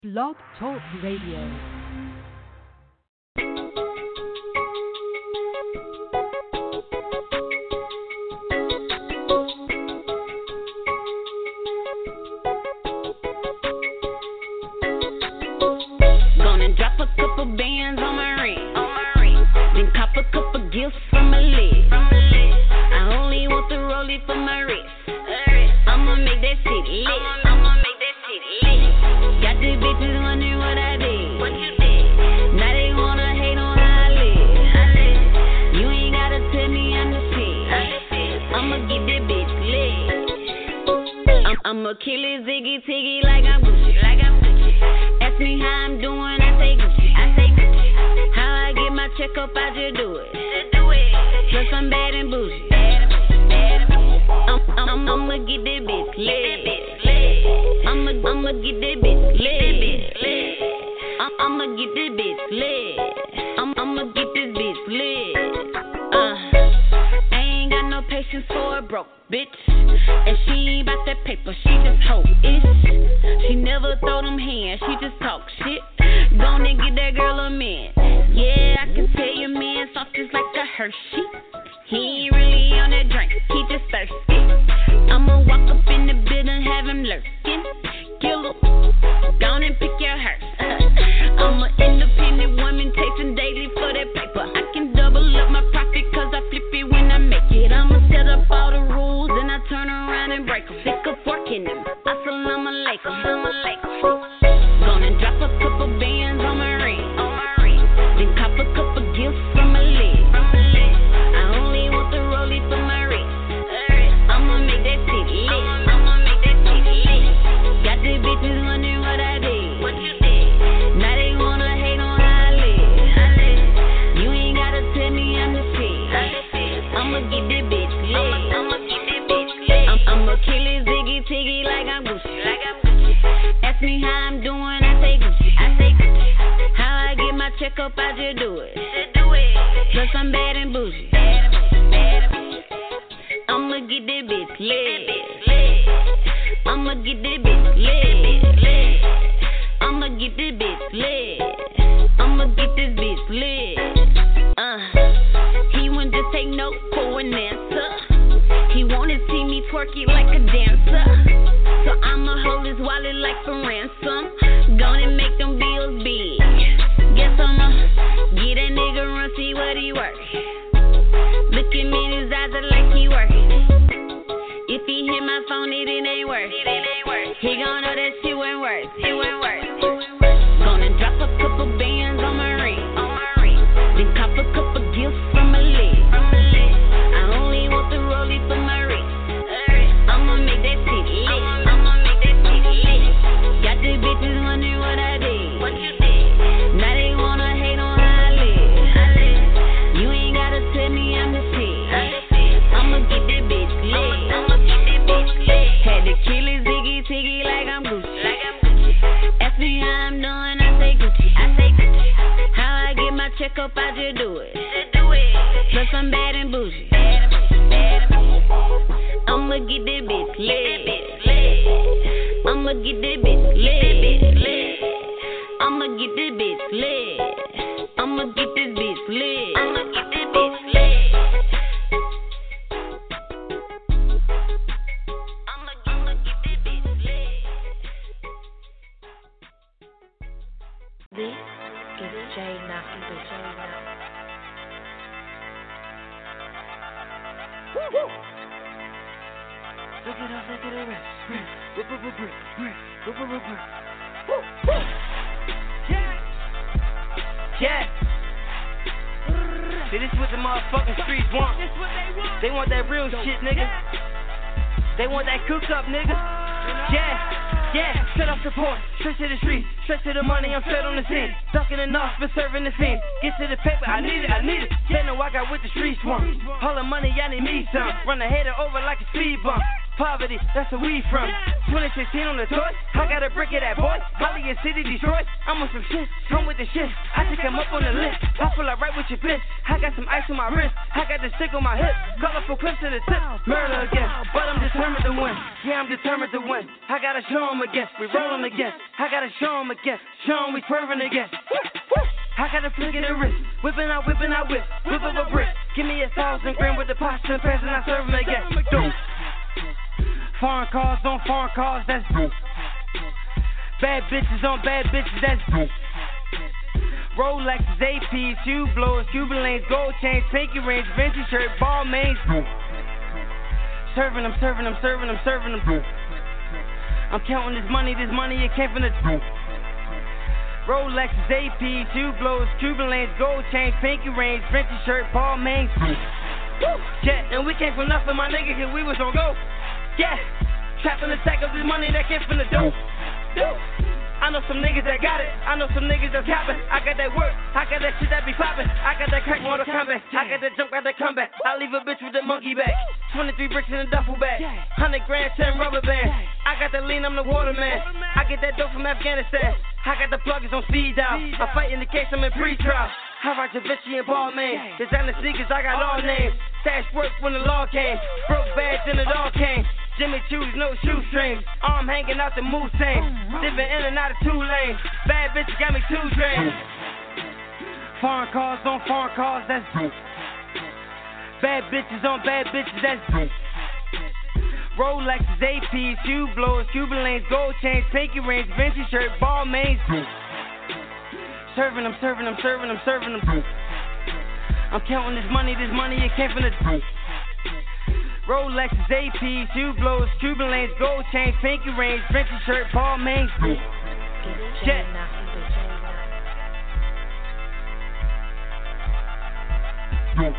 Blog Talk Radio. Gonna drop a couple bands on my ring, then cop a couple gifts from my leg. I only want the rollie for my wrist. I'ma make that shit lit. Got the bitches wondering what I did. Now they wanna hate on how I live. You ain't gotta tell me I'm the shit. I'ma get that bitch lit. I'ma kill it ziggy tiggy like I'm Gucci. Ask me how I'm doing, I say Gucci. How I get my check up, I just do it. Plus I'm bad and bougie. I'ma get that bitch lit. I'ma get that bitch lit. I'ma get this bitch lit. I'ma get this bitch lit. I ain't got no patience for a broke bitch. And she ain't about that paper, she just hoe-ish. She never throw them hands, she just talk shit. Gonna get that girl a man. Yeah, I can tell your man soft just like a Hershey. He ain't really on that drink, he just thirsty. I'ma walk up in the building, have him lurking. Kill him, gone and pick your hearse. I'm an independent woman, chasing daily for that paper. I can double up my profit, cause I flip it when I make it. I'ma set up all the rules, and I turn around and break them. Sick of working them, assalamu alaikum. Gonna drop a couple bands on my ring, then cop a couple gifts from my leg. I only want the rollie for my wrist. I'ma make that shit lit. Got the bitches wondering what I did. Now they wanna hate on how I live. You ain't gotta tell me I'm the shit. I'ma get that bitch lit. I'ma kill it ziggy tiggy like I'm Gucci. Ask me how I'm doing, I say Gucci. How I get my check up, I just do it. Plus I'm bad and bougie. I'ma get that bitch lit. I'ma get that bitch lit. I'ma get this bitch lit. I'ma get this bitch lit. He wouldn't just take no for an answer. He wanna see me twerk it like a dancer. So I'ma hold his wallet like for ransom. Gonna make them bills big. Guess I'ma get that nigga run, see what he worth. Look at me in his eyes, I like he working. If he hit my phone, it ain't worth. He gon' know that shit went worth. Gonna drop a couple bands on my ring, then cop a couple gifts from my leg. I only want the rollie for my wrist. I'ma make that shit lit. Got the bitches wondering what I did. Now they wanna hate on how I live. You ain't gotta tell me I'm the shit. I'ma get that bitch lit. Had to kill it ziggy tiggy like I'm Gucci. Ask me how I'm doing, I say Gucci. How I get my check up, I just do it. Plus I'm bad and bougie. I'ma get that bitch lit. I'ma get that bitch lit. I'ma get this bitch lit. I'ma get this bitch lit. This is Jay Knocky the Jay Knocky. Woo! Look it up, Yeah. See, this what the motherfucking streets want. They want that real shit, nigga. They want that cook up, nigga. Yeah, straight off the porch, straight to the street, straight to the money, I'm straight on the scene. Ducking the knots, been serving the scene. Get to the paper, I need it. They know I got what the streets want. All the money, I need me some. Run the hater over like a speed bump. Poverty, that's where we from. 2016 on the toy, I got a brick of that boy. Holly and City, Detroit, I'm on some shit, come with the shit. I think I'm up on the list, I feel like right with your bitch. I got some ice on my wrist, I got the stick on my hip. Colorful clips to the tip, murder again. But I'm determined to win, yeah, I'm determined to win. I gotta show 'em again, we rollin' again. I gotta show 'em again, show 'em we swerving again. I got a flick of the wrist, whipping out whip, whip up a brick. Give me 1,000 grand with the pasta and pants and I serve 'em again. Dope. Foreign cars on foreign cars, that's dope. Bad bitches on bad bitches, that's dope. Rolexes, APs, shoe blowers, Cuban lanes, gold chains, pinky rings, vintage shirt, ball mains, dope. Serving them, dope. I'm counting this money, it came from the dope. Rolexes, APs, shoe blowers, Cuban lanes, gold chains, pinky rings, vintage shirt, ball mains, dope. Yeah, and we came from nothing, my nigga, cause we was on go. Yeah, trapping the stack of this money that came from the dope. I know some niggas that got it, I know some niggas that's capping. I got that work, I got that shit that be popping. I got that crack Mortal Kombat, I got that jump, got that comeback. I leave a bitch with a monkey back, 23 bricks in a duffel bag, 100 grand, 10 rubber bands. I got that lean, I'm the waterman. I get that dope from Afghanistan. I got the plugins on speed dial. I fight in the case, I'm in pre-trial. I rock Da Vinci and Balmain. Designer sneakers, I got all names. Stash work when the law came. Broke bags and it all came. Jimmy Choo's, no shoestrings. Arm hanging out the moose tank. Dipping in and out of 2 lanes. Bad bitches got me 2 drains. Foreign cars on foreign cars, that's dope. Bad bitches on bad bitches, that's dope. Rolexes, APs, shoe blowers, Cuban lanes, gold chains, pinky rings, vintage shirt, ball mains, dope. Serving them, dope. I'm counting this money, it came from the dope. Rolexes, APs, shoe blowers, Cuban lanes, gold chains, pinky rings, vintage shirt, ball mains, dope. Jet. Dope.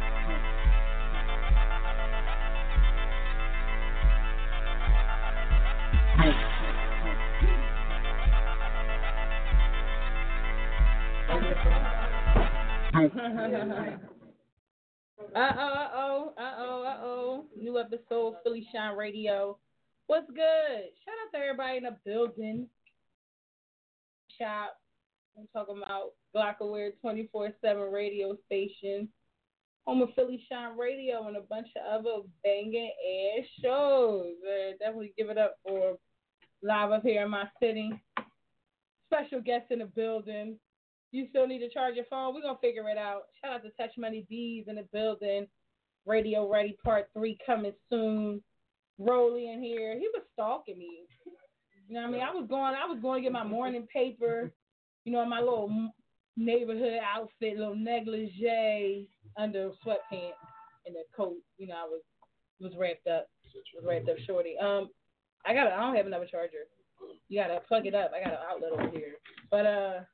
New episode of Philly Shine Radio. What's good? Shout out to everybody in the building. Shop. I'm talking about Glockaware 24/7 radio station. Home of Philly Shine Radio and a bunch of other banging ass shows. Definitely give it up for live up here in my city. Special guests in the building. You still need to charge your phone? We're going to figure it out. Shout out to Touch Money D's in the building. Radio Ready Part 3 coming soon. Rolly in here. He was stalking me. You know what I mean? I was going to get my morning paper, you know, in my little neighborhood outfit, little negligee under sweatpants and a coat. You know, I was wrapped up. Shorty. I don't have another charger. You got to plug it up. I got an outlet over here. But,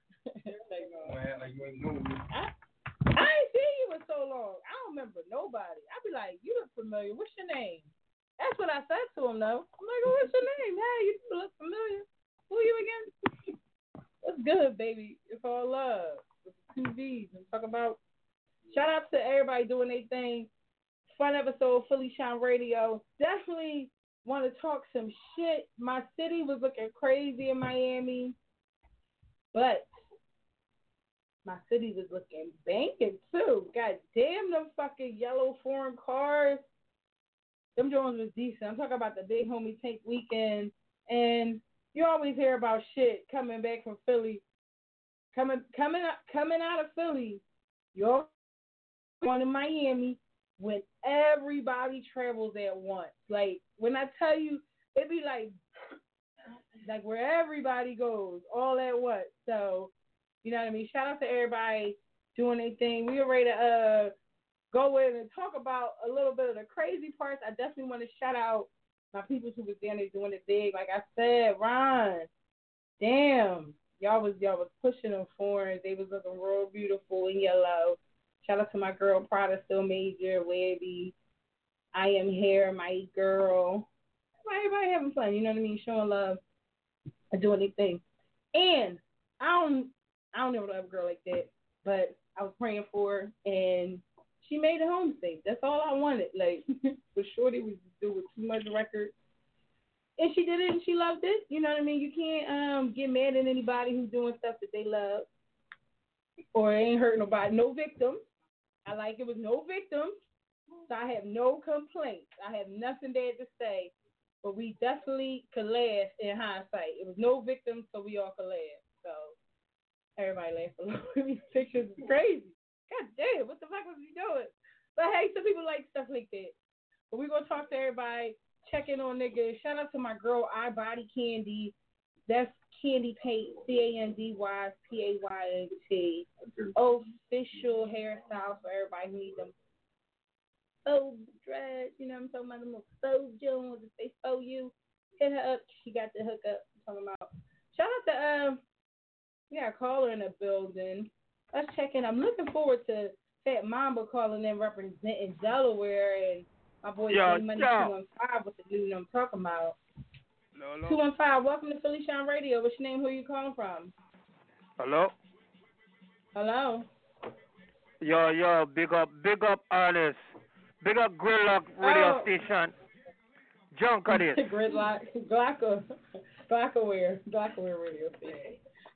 I ain't seen you in so long. I don't remember nobody. I be like, you look familiar. What's your name? That's what I said to him, though. I'm like, oh, what's your name? Hey, you look familiar. Who are you again? What's good, baby? It's all love. With the 2 V's. And talk about, shout out to everybody doing their thing. Fun episode of Philly Shine Radio. Definitely want to talk some shit. My city was looking crazy in Miami. But my city was looking banking too. God damn, them fucking yellow foreign cars. Them Jones was decent. I'm talking about the Big Homie Tank weekend. And you always hear about shit coming back from Philly. Coming out of Philly. You're going to Miami when everybody travels at once. Like, when I tell you, it be like where everybody goes all at once. So, you know what I mean? Shout out to everybody doing their thing. We are ready to go in and talk about a little bit of the crazy parts. I definitely want to shout out my people who was down there doing it big. Like I said, Ron, damn, y'all was pushing them foreigns. They was looking real beautiful in yellow. Shout out to my girl Prada Still Major, Webby, I Am Here, my girl. Everybody having fun, you know what I mean? Showing love and doing their thing. And I don't ever love a girl like that, but I was praying for her, and she made it home safe. That's all I wanted. Like, for Shorty was doing too much records. And she did it and she loved it. You know what I mean? You can't get mad at anybody who's doing stuff that they love. Or ain't hurt nobody. No victims. I like it with no victims. So I have no complaints. I have nothing bad to say. But we definitely could laugh in hindsight. It was no victims, so we all could laugh. So everybody laughed a lot. These pictures is crazy. God damn, what the fuck was he doing? But hey, some people like stuff like that. But we're going to talk to everybody, check in on niggas. Shout out to my girl, iBody Candy. That's Candy Paint, CandyPaynt. Official hairstyle for everybody who needs them. Faux dreads, you know what I'm talking about? Them little faux Jones, if they faux you, hit her up. She got the hookup. I'm talking about. Shout out to we got a caller in the building. Let's check in. I'm looking forward to Fat Mamba calling in representing Delaware and my boy Money 215 with the dude I'm talking about. Hello. 215, welcome to Philly Shine Radio. What's your name? Who are you calling from? Hello. Yo, big up Ernest. Big up Gridlock Radio Station. Junk of this. Gridlock, Glockaware Radio Station.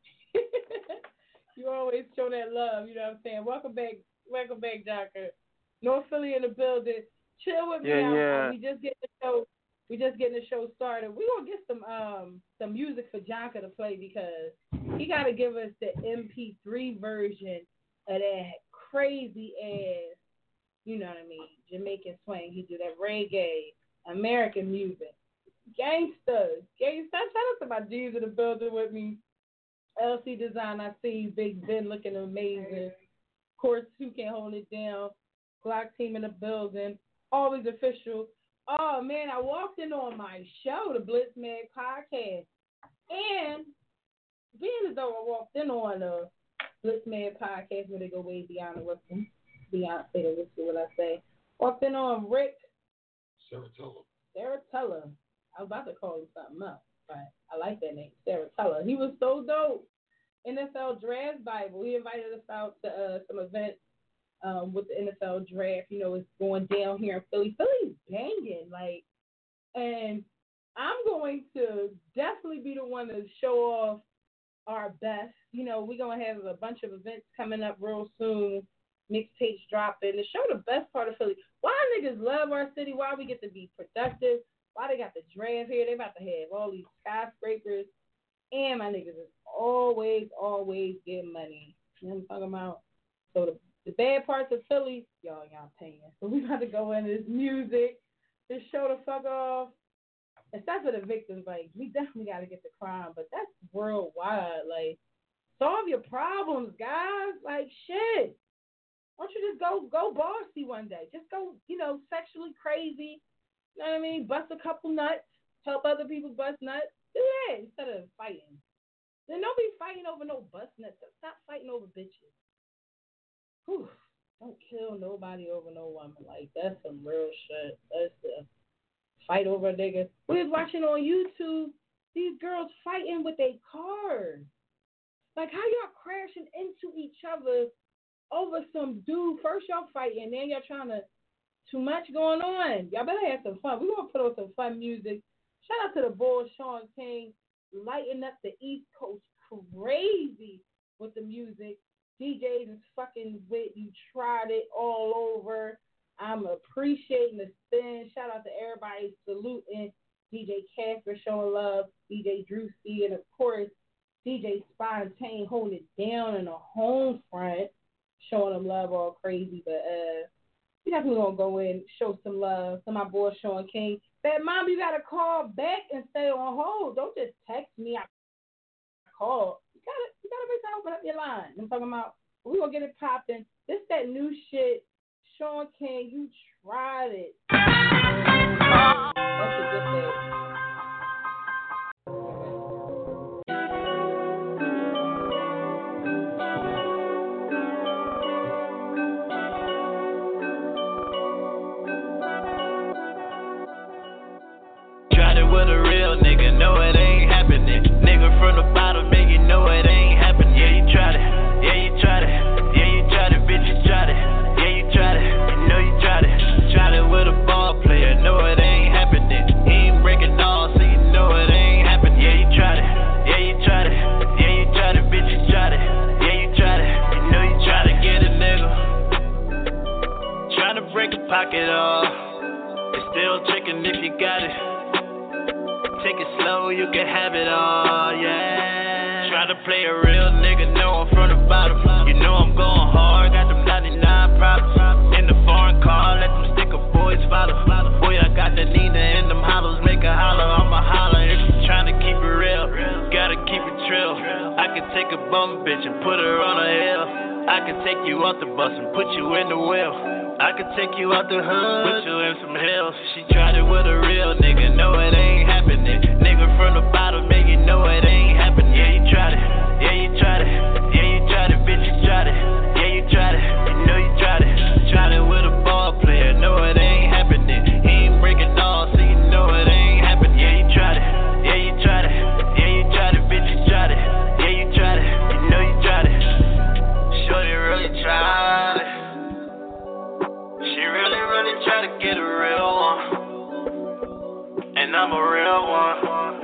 You always show that love, you know what I'm saying? Welcome back, Jonker. North Philly in the building. Chill with me now. We just getting the show started. We gonna get some music for Jonker to play because he gotta give us the MP3 version of that crazy ass, you know what I mean, Jamaican swing. He do that reggae, American music. Gangsters. Shout out to my G's in the building with me. LC Design, I see you. Big Ben looking amazing. Of course, who can hold it down? Glock team in the building. Always official. Oh, man, I walked in on my show, the Blitzman podcast. And being as though I walked in on the Blitzman podcast where they go way beyond the wisdom. Beyonce, the wisdom, what I say. Walked in on Rick Saratella. I was about to call him something else, but I like that name, Saratella. He was so dope. NFL Draft Bible. He invited us out to some events with the NFL Draft. You know, it's going down here in Philly. Philly's banging, and I'm going to definitely be the one to show off our best. You know, we're going to have a bunch of events coming up real soon. Mixtapes dropping to show the best part of Philly. Why niggas love our city, why we get to be productive, why they got the draft here. They about to have all these skyscrapers. And my niggas is always getting money. You know what I'm talking about? So the bad parts of Philly, y'all paying. So we about to go into this music, just show the fuck off. Except for the victims, we definitely got to get the crime, but that's worldwide. Solve your problems, guys. Shit. Why don't you just go bossy one day? Just go, sexually crazy. You know what I mean? Bust a couple nuts. Help other people bust nuts. Do that instead of fighting. Then don't be fighting over no bust nuts. Stop fighting over bitches. Whew. Don't kill nobody over no woman. That's some real shit. That's the fight over a nigga. We was watching on YouTube these girls fighting with their cars. How y'all crashing into each other over some dude? First y'all fighting, then y'all trying to too much going on. Y'all better have some fun. We're going to put on some fun music. Shout out to the boy Sean King, lighting up the East Coast crazy with the music. DJs is fucking with you. Tried it all over. I'm appreciating the spin. Shout out to everybody saluting. DJ Casper showing love. DJ Drew C. And, of course, DJ Spontane holding it down in the home front. Showing them love all crazy. But we definitely going to go in and show some love to my boy Sean King. That mom, you got to call back and stay on hold. Don't just text me. I call. You gotta make time open up your line. I'm talking about, we're going to get it popping. This that new shit. Sean King, you tried it. That's a good thing. Tried it with a real nigga, no it ain't happening. Nigga from the bottom, make you know it ain't happening. Yeah, you tried it. Yeah, you tried it. Yeah, you tried it, bitch, you tried it. Yeah, you tried it. it all. It's still chicken if you got it. Take it slow, you can have it all, yeah. Try to play a real nigga, know I'm from the bottom. You know I'm going hard, got them 99 problems. In the foreign car, let them sticker boys follow. Boy, I got the Nina in them hollows, make a holler, I'ma holler. If you tryna keep it real, gotta keep it trill. I can take a bum bitch and put her on a hill. I can take you off the bus and put you in the wheel. I can take you out the hood, put you in some hills. She tried it with a real nigga, no it ain't happening. Nigga from the bottom, make you know it ain't happening. Yeah, you tried it, yeah you tried it, yeah you tried it, bitch you tried it, yeah you tried it, you know you tried it. Tried it with a ball player, no it ain't happening. He ain't breaking all, so you know it ain't happening. Yeah you tried it, yeah you tried it, yeah you tried it, bitch you tried it, yeah you tried it, you know you tried it. Shorty really tried it. She really, really tried to get a real one. And I'm a real one.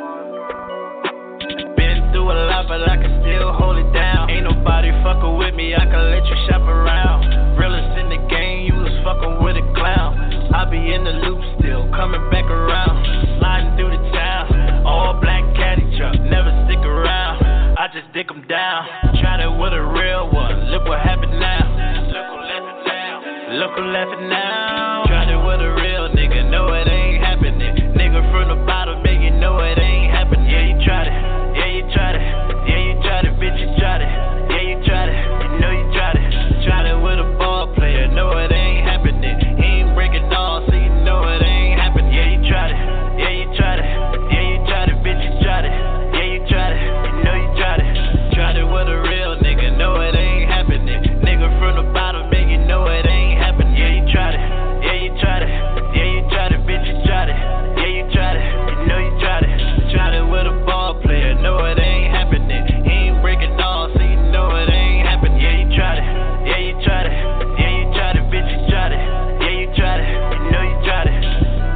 Been through a lot, but I can still hold it down. Ain't nobody fucking with me, I can let you shop around. Realest in the game, you was fucking with a clown. I be in the loop still, coming back around. Sliding through the town, all black caddy truck, never stick around. I just dick them down. Tried it with a real one, look what happened now. Look who laughing now. Tried it with a real nigga, no it ain't happening. Nigga from the bottom, make you know it ain't happening. Yeah you tried it, yeah you tried it, yeah you tried it, bitch you tried it, yeah you tried it, you know you tried it. Tried it with a ball player, no it ain't happening. He ain't breaking all, so you know it ain't happening. Yeah you tried it, yeah you tried it, yeah you tried it, bitch you tried it, yeah you tried it, you know you tried it. Tried it with a real nigga, no it ain't happening. Nigga from the bottom, make you know it ain't happening. Yeah you tried it, yeah you tried it, yeah you tried it, bitch you tried it, yeah you tried it, you know you tried it. Tried it with a ball player, no it ain't happening. He ain't breaking all, so you know it ain't happening. Yeah you tried it, yeah you tried it, yeah you tried it, bitch you tried it, yeah you tried it, you know you tried it.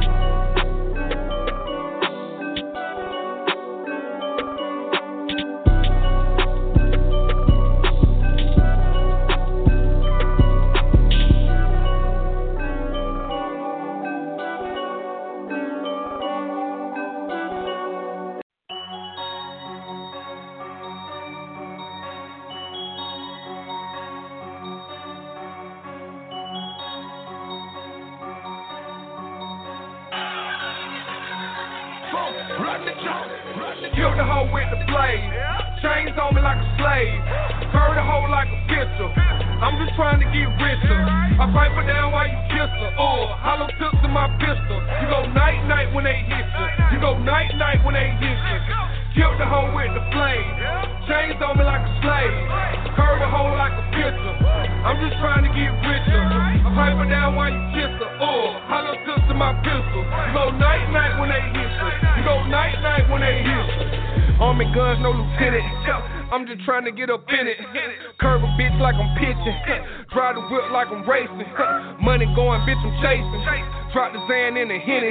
Killed the hoe with the blade. Chains on me like a slave. Curve the hoe like a pistol. I'm just trying to get richer. I fight for down while you kiss her. Hollow tips in my pistol. You go night night when they hit you. You go night night when they hit you. Killed the hoe with the blade. Chains on me like a slave. Curve the hoe like a pistol. I'm just trying to get richer. I fight for down while you kiss her. Hollow tips in my pistol. You go night night when they hit you. You go night night when they hit you. Army guns, no lieutenant. I'm just trying to get up in it. Curve a bitch like I'm pitching. Drive the whip like I'm racing. Money going, bitch, I'm chasing. Drop the Zan in the Henny.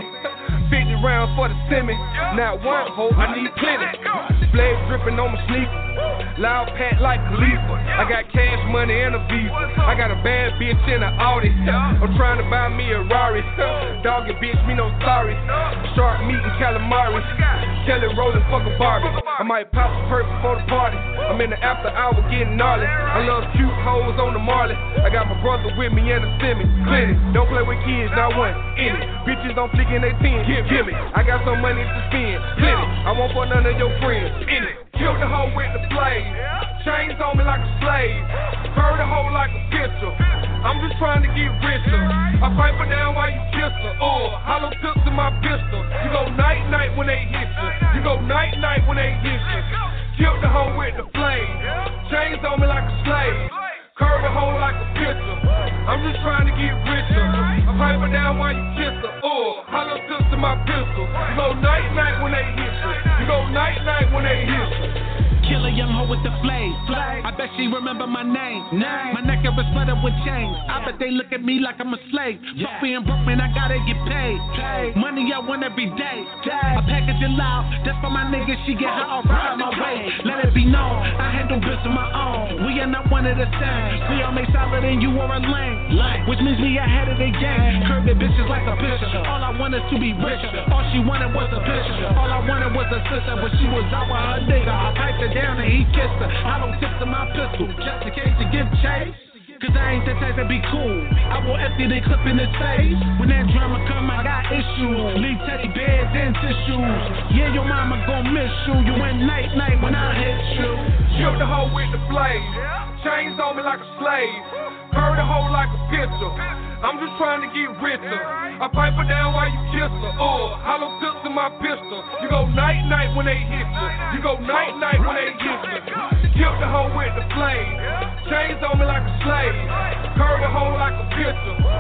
50 rounds for the semi. Now one hope, I need plenty. Blade dripping on my sneakers. Loud pat like Khalifa. I got cash money and a Visa. I got a bad bitch in an Audi. I'm trying to buy me a Rari. Doggy bitch, me no sorry. Shark meat and calamari. Kelly rolling fucking Barbie. I might pop a perk before the party. I'm in the after hour getting gnarly. I love cute hoes on the Marley. I got my brother with me in the semi. Plenty. Don't play with kids, not one. In it. Bitches don't flick in they 10. Give me. I got some money to spend. Plenty. I won't for none of your friends. In it. Killed the hoe with the blade. Chains on me like a slave. Curve the hoe like a pistol. I'm just trying to get richer. I fight for down while you kiss her. Hollow tips in my pistol. You go night night when they hit you. You go night night when they hit you. Killed the hoe with the blade. Chains on me like a slave. Curve the hoe like a pistol. I'm just trying to get richer. I fight for down while you kiss her. Hollow tips in my pistol. You go night night when they hit you. You go night night when they hit you. Kill a young hoe with the flame. I bet she remember my name. My neck is sweater with chains. I bet they look at me like I'm a slave. Fuck being broke, man, I gotta get paid. Money I want every day. I package it loud. That's for my niggas. She get high off right out my way. Let it be known. I handle this on my own. We are not one of the same. We all make solid and you are a lame. Which means me ahead of the game. Curve the bitches like a picture. All I want is to be rich. All she wanted was a picture. All I wanted was a sister. But she was out with her nigga. I piped her down and he kissed her. I don't tip to my pistol. Just in case to give chase. Cause I ain't the type to be cool. I will empty the clip in his face. When that drama come, I got issues. Leave teddy bears and tissues. Yeah, your mama gon' miss you. You went night when I hit you. Killed the hoe with the blade. Chains on me like a slave. Curve the hoe like a pistol. I'm just trying to get richer. I pipe her down while you kiss her. Hollow tips in my pistol. You go night when they hit you. You go night when they hit you. Killed the hoe with the flame. Chains on me like a slave. Curve the hoe like a pistol.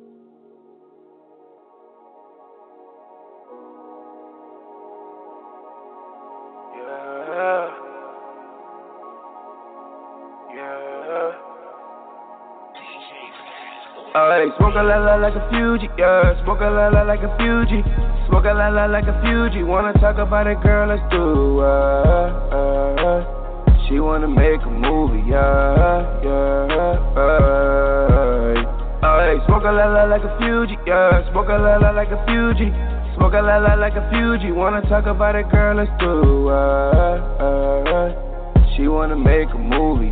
Smoke a la like a Fuji, yeah. Smoke a la like a Fuji. Smoke a la like a Fuji. Wanna talk about it, girl? Let's do it. She wanna make a movie, yeah. Smoke a la like a Fuji, yeah. Smoke a la like a Fuji. Smoke a la like a Fuji. Wanna talk about it, girl? Let's do it. She wanna make a movie,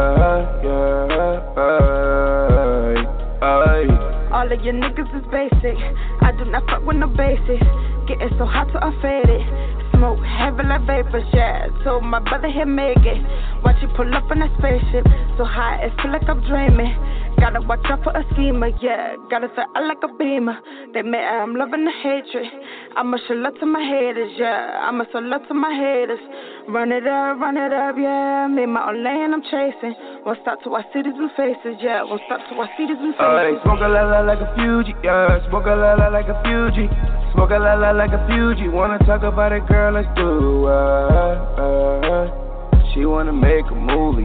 All of your niggas is basic. I do not fuck with no basics. Getting so hot to unfade it. Smoke heavy like vapors, yeah. Told my brother he'll make it. Watch you pull up in that spaceship. So high, it feel like I'm dreaming. Gotta watch out for a schemer, yeah. Gotta feel out like a beamer. They mad, I'm loving the hatred. I'ma show love to my haters, yeah. I'ma show love to my haters. Run it up, yeah. Made my own lane, I'm chasing. Won't stop till I see these blue faces, yeah. Won't stop till I see these blue faces. Smoke a la like a Fuji, yeah. Smoke a la like a Fuji. Smoke a la like a Fuji. Wanna talk about it, girl? Let's do it. She wanna make a movie,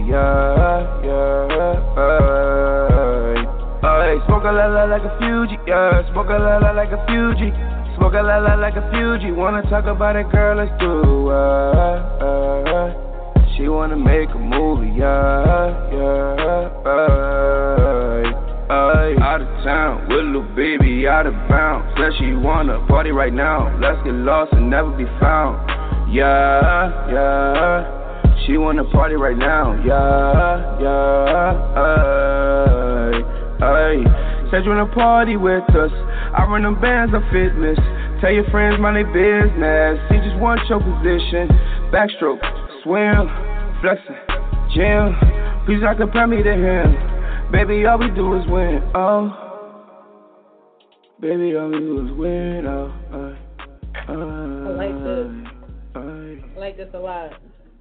Smoke a la like a Fuji, yeah. Smoke a la like a Fuji. Smoke a la like a Fuji. Wanna talk about it, girl? Let's do it. She wanna make a movie, Out of town with a little baby, out of bounds. Said she wanna party right now. Let's get lost and never be found. She wanna party right now. Said you wanna party with us. I run them bands of fitness. Tell your friends mind their business. See just one your position. Backstroke, swim, flexing, gym. Please not compare me to him. Baby, all we do is win. Baby, all we do is win. I like this. I like this a lot.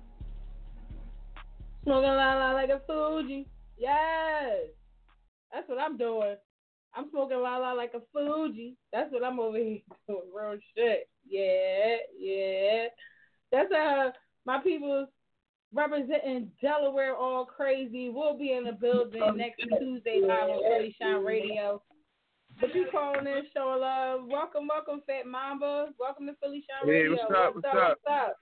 Smoking la like a Fuji. Yes. That's what I'm doing. I'm smoking la like a Fuji. That's what I'm over here doing. Real shit. Yeah. That's my people representing Delaware all crazy. We'll be in the building next Tuesday live on Philly Shine Radio. But you calling in, showing love. Welcome, Fat Mamba. Welcome to Philly Shine Radio. What's up?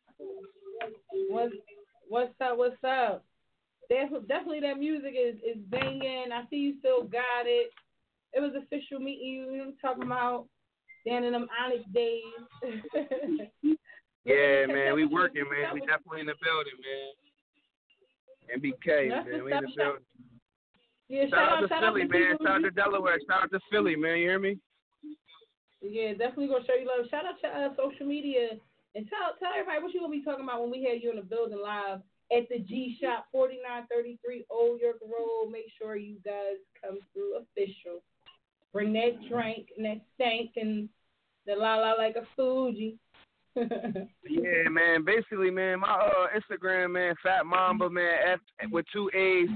What's up? Definitely that music is banging. I see you still got it. It was official meeting you talking about down in them Onyx days. Yeah, man, we working, man. We definitely in the building, man. MBK, man, we in the building. Yeah, shout out to Philly, man. Shout out to Delaware. Shout out to Philly, man. You hear me? Yeah, definitely gonna show you love. Shout out to social media and tell everybody what you gonna be talking about when we have you in the building live at the G Shop, 4933 Old York Road. Make sure you guys come through official. Bring that drink and that stank and the la like a Fuji. Yeah, man. Basically, man, my Instagram, man, Fat Mamba, man, F with 2 A's,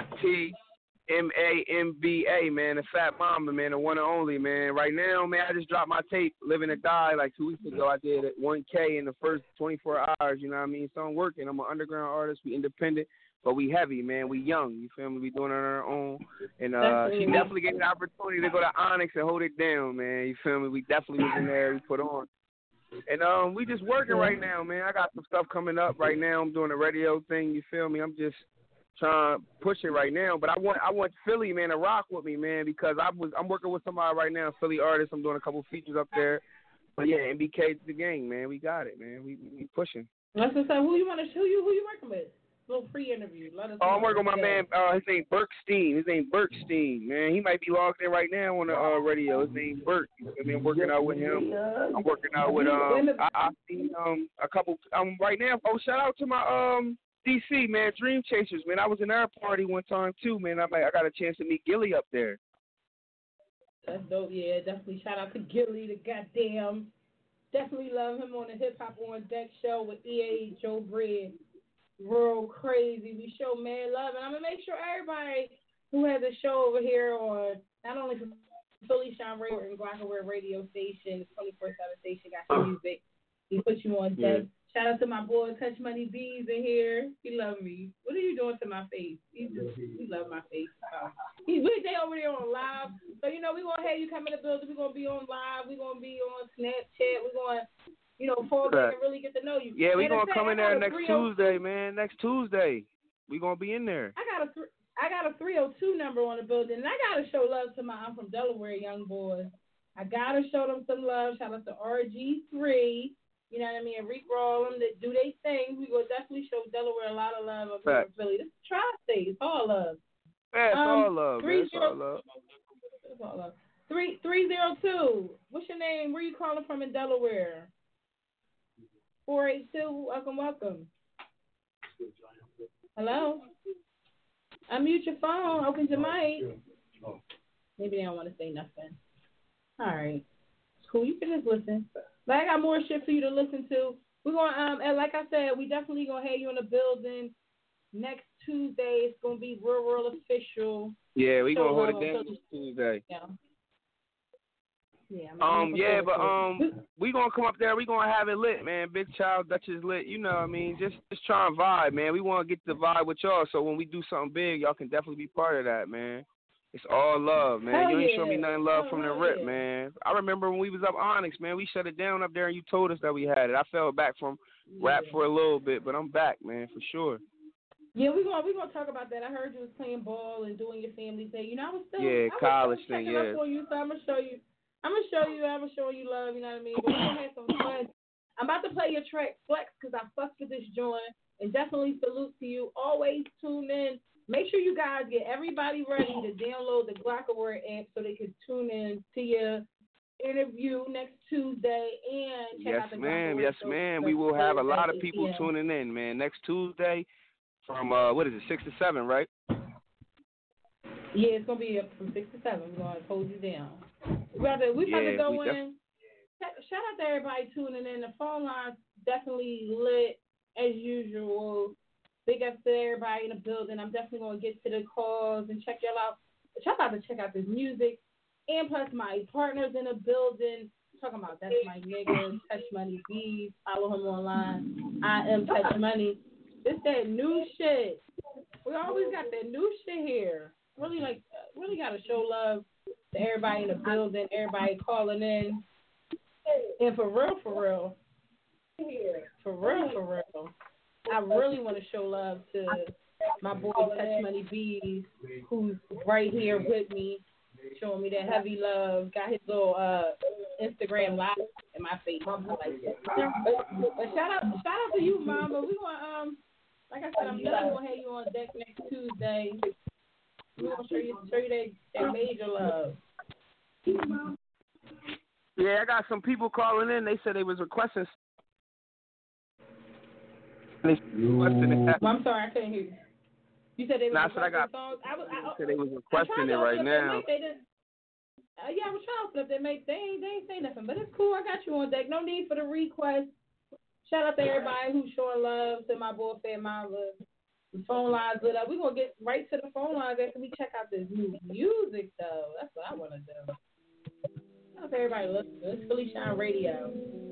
TMAMBA, man, the Fat Mamba, man, the one and only, man. Right now, man, I just dropped my tape, Living to Die, like 2 weeks ago. I did it 1K in the first 24 hours, you know what I mean? So I'm working. I'm an underground artist. We independent, but we heavy, man. We young, you feel me? We doing it on our own. And she definitely gave me the opportunity to go to Onyx and hold it down, man. You feel me? We definitely was in there. We put on. And we just working right now, man. I got some stuff coming up right now. I'm doing a radio thing, you feel me? I'm just trying to push it right now. But I want Philly, man, to rock with me, man, because I'm working with somebody right now, Philly artist. I'm doing a couple features up there. But yeah, MBK's the gang, man. We got it, man. We pushing. Let's just say who you working with? Little free interview. Let us know. I'm working with my man. His name Burkstein, man. He might be logged in right now on the radio. His name Burke. I'm working out with him. I'm working out with I seen a couple right now. Oh, shout out to my DC, man, Dream Chasers, man. I was in their party one time too, man. I got a chance to meet Gilly up there. That's dope, yeah. Definitely shout out to Gilly, the goddamn. Definitely love him on the Hip Hop on Deck show with EA Joe Bread. Real crazy. We show mad love, and I'm gonna make sure everybody who has a show over here on not only for Philly Shine Radio and Glockaware radio station, 24/7 station, got some music. He put you on deck. Yeah. Shout out to my boy Touch Money B's in here. He love me. What are you doing to my face? He love my face. They over there on live. So we're gonna have you come in the building. We're gonna be on live. We're gonna be on Snapchat. We're gonna fall back and really get to know you. Yeah, we're gonna come in there next Tuesday, man. Next Tuesday, we're gonna be in there. I got a 302 number on the building, and I gotta show love to I'm from Delaware young boys. I gotta show them some love. Shout out to RG3. You know what I mean? And Rick Roll them that do they thing. We will definitely show Delaware a lot of love up here in Philly. This is Tri-State. It's all love. Yeah, it's all love. It's all love. It's all love. 302. What's your name? Where you calling from in Delaware? 482. Welcome. Hello. Unmute your phone. Open your mic. Maybe they don't want to say nothing. All right. It's cool. You can just listen. But I got more shit for you to listen to. We're going and like I said, we definitely gonna have you in the building next Tuesday. It's gonna be real official. Yeah, we gonna hold it down this Tuesday. We gonna come up there. We gonna have it lit, man. Big Child Dutchess lit. You know what I mean? Just try and vibe, man. We want to get the vibe with y'all. So when we do something big, y'all can definitely be part of that, man. It's all love, man. You ain't show me nothing love from the rip, man. I remember when we was up Onyx, man. We shut it down up there, and you told us that we had it. I fell back from rap for a little bit, but I'm back, man, for sure. Yeah, we gonna talk about that. I heard you was playing ball and doing your family thing. I was still college thing. Yeah. Up on you, so I'm gonna show you love. You know what I mean? But we're gonna have some fun. I'm about to play your track Flex because I fucked with this joint, and definitely salute to you. Always tune in. Make sure you guys get everybody ready to download the Glockaware app so they can tune in to your interview next Tuesday and check out the Glockaware Yes, ma'am. We will have a lot of people tuning in, man. Next Tuesday from, 6 to 7, right? Yeah, it's going to be from 6 to 7. We're going to hold you down. We about to go in. Shout out to everybody tuning in. The phone line's definitely lit as usual. Big up to everybody in the building. I'm definitely going to get to the calls and check y'all out. Check out this music. And plus my partners in the building. Talking about that's my nigga, Touch Money Bees. Follow him online. I am Touch Money. This that new shit. We always got that new shit here. Really got to show love to everybody in the building, everybody calling in. And for real, I really want to show love to my boy Touch Money Bees, who's right here with me, showing me that heavy love. Got his little Instagram live in my face. I like that. But shout out to you, Mom. But we want like I said, I'm definitely gonna have you on deck next Tuesday. We gonna show you that major love. Yeah, I got some people calling in. They said they was requesting. I'm sorry, I couldn't hear you. You said they was requesting songs? I said they was requesting it right now. I was trying to flip that. They ain't say nothing, but it's cool. I got you on deck. No need for the request. Shout out to everybody who's showing love to my boy Fat Mama. The phone lines lit up. We're going to get right to the phone lines after we check out this new music, though. That's what I want to do. I hope everybody listens. It's Philly Shine Radio.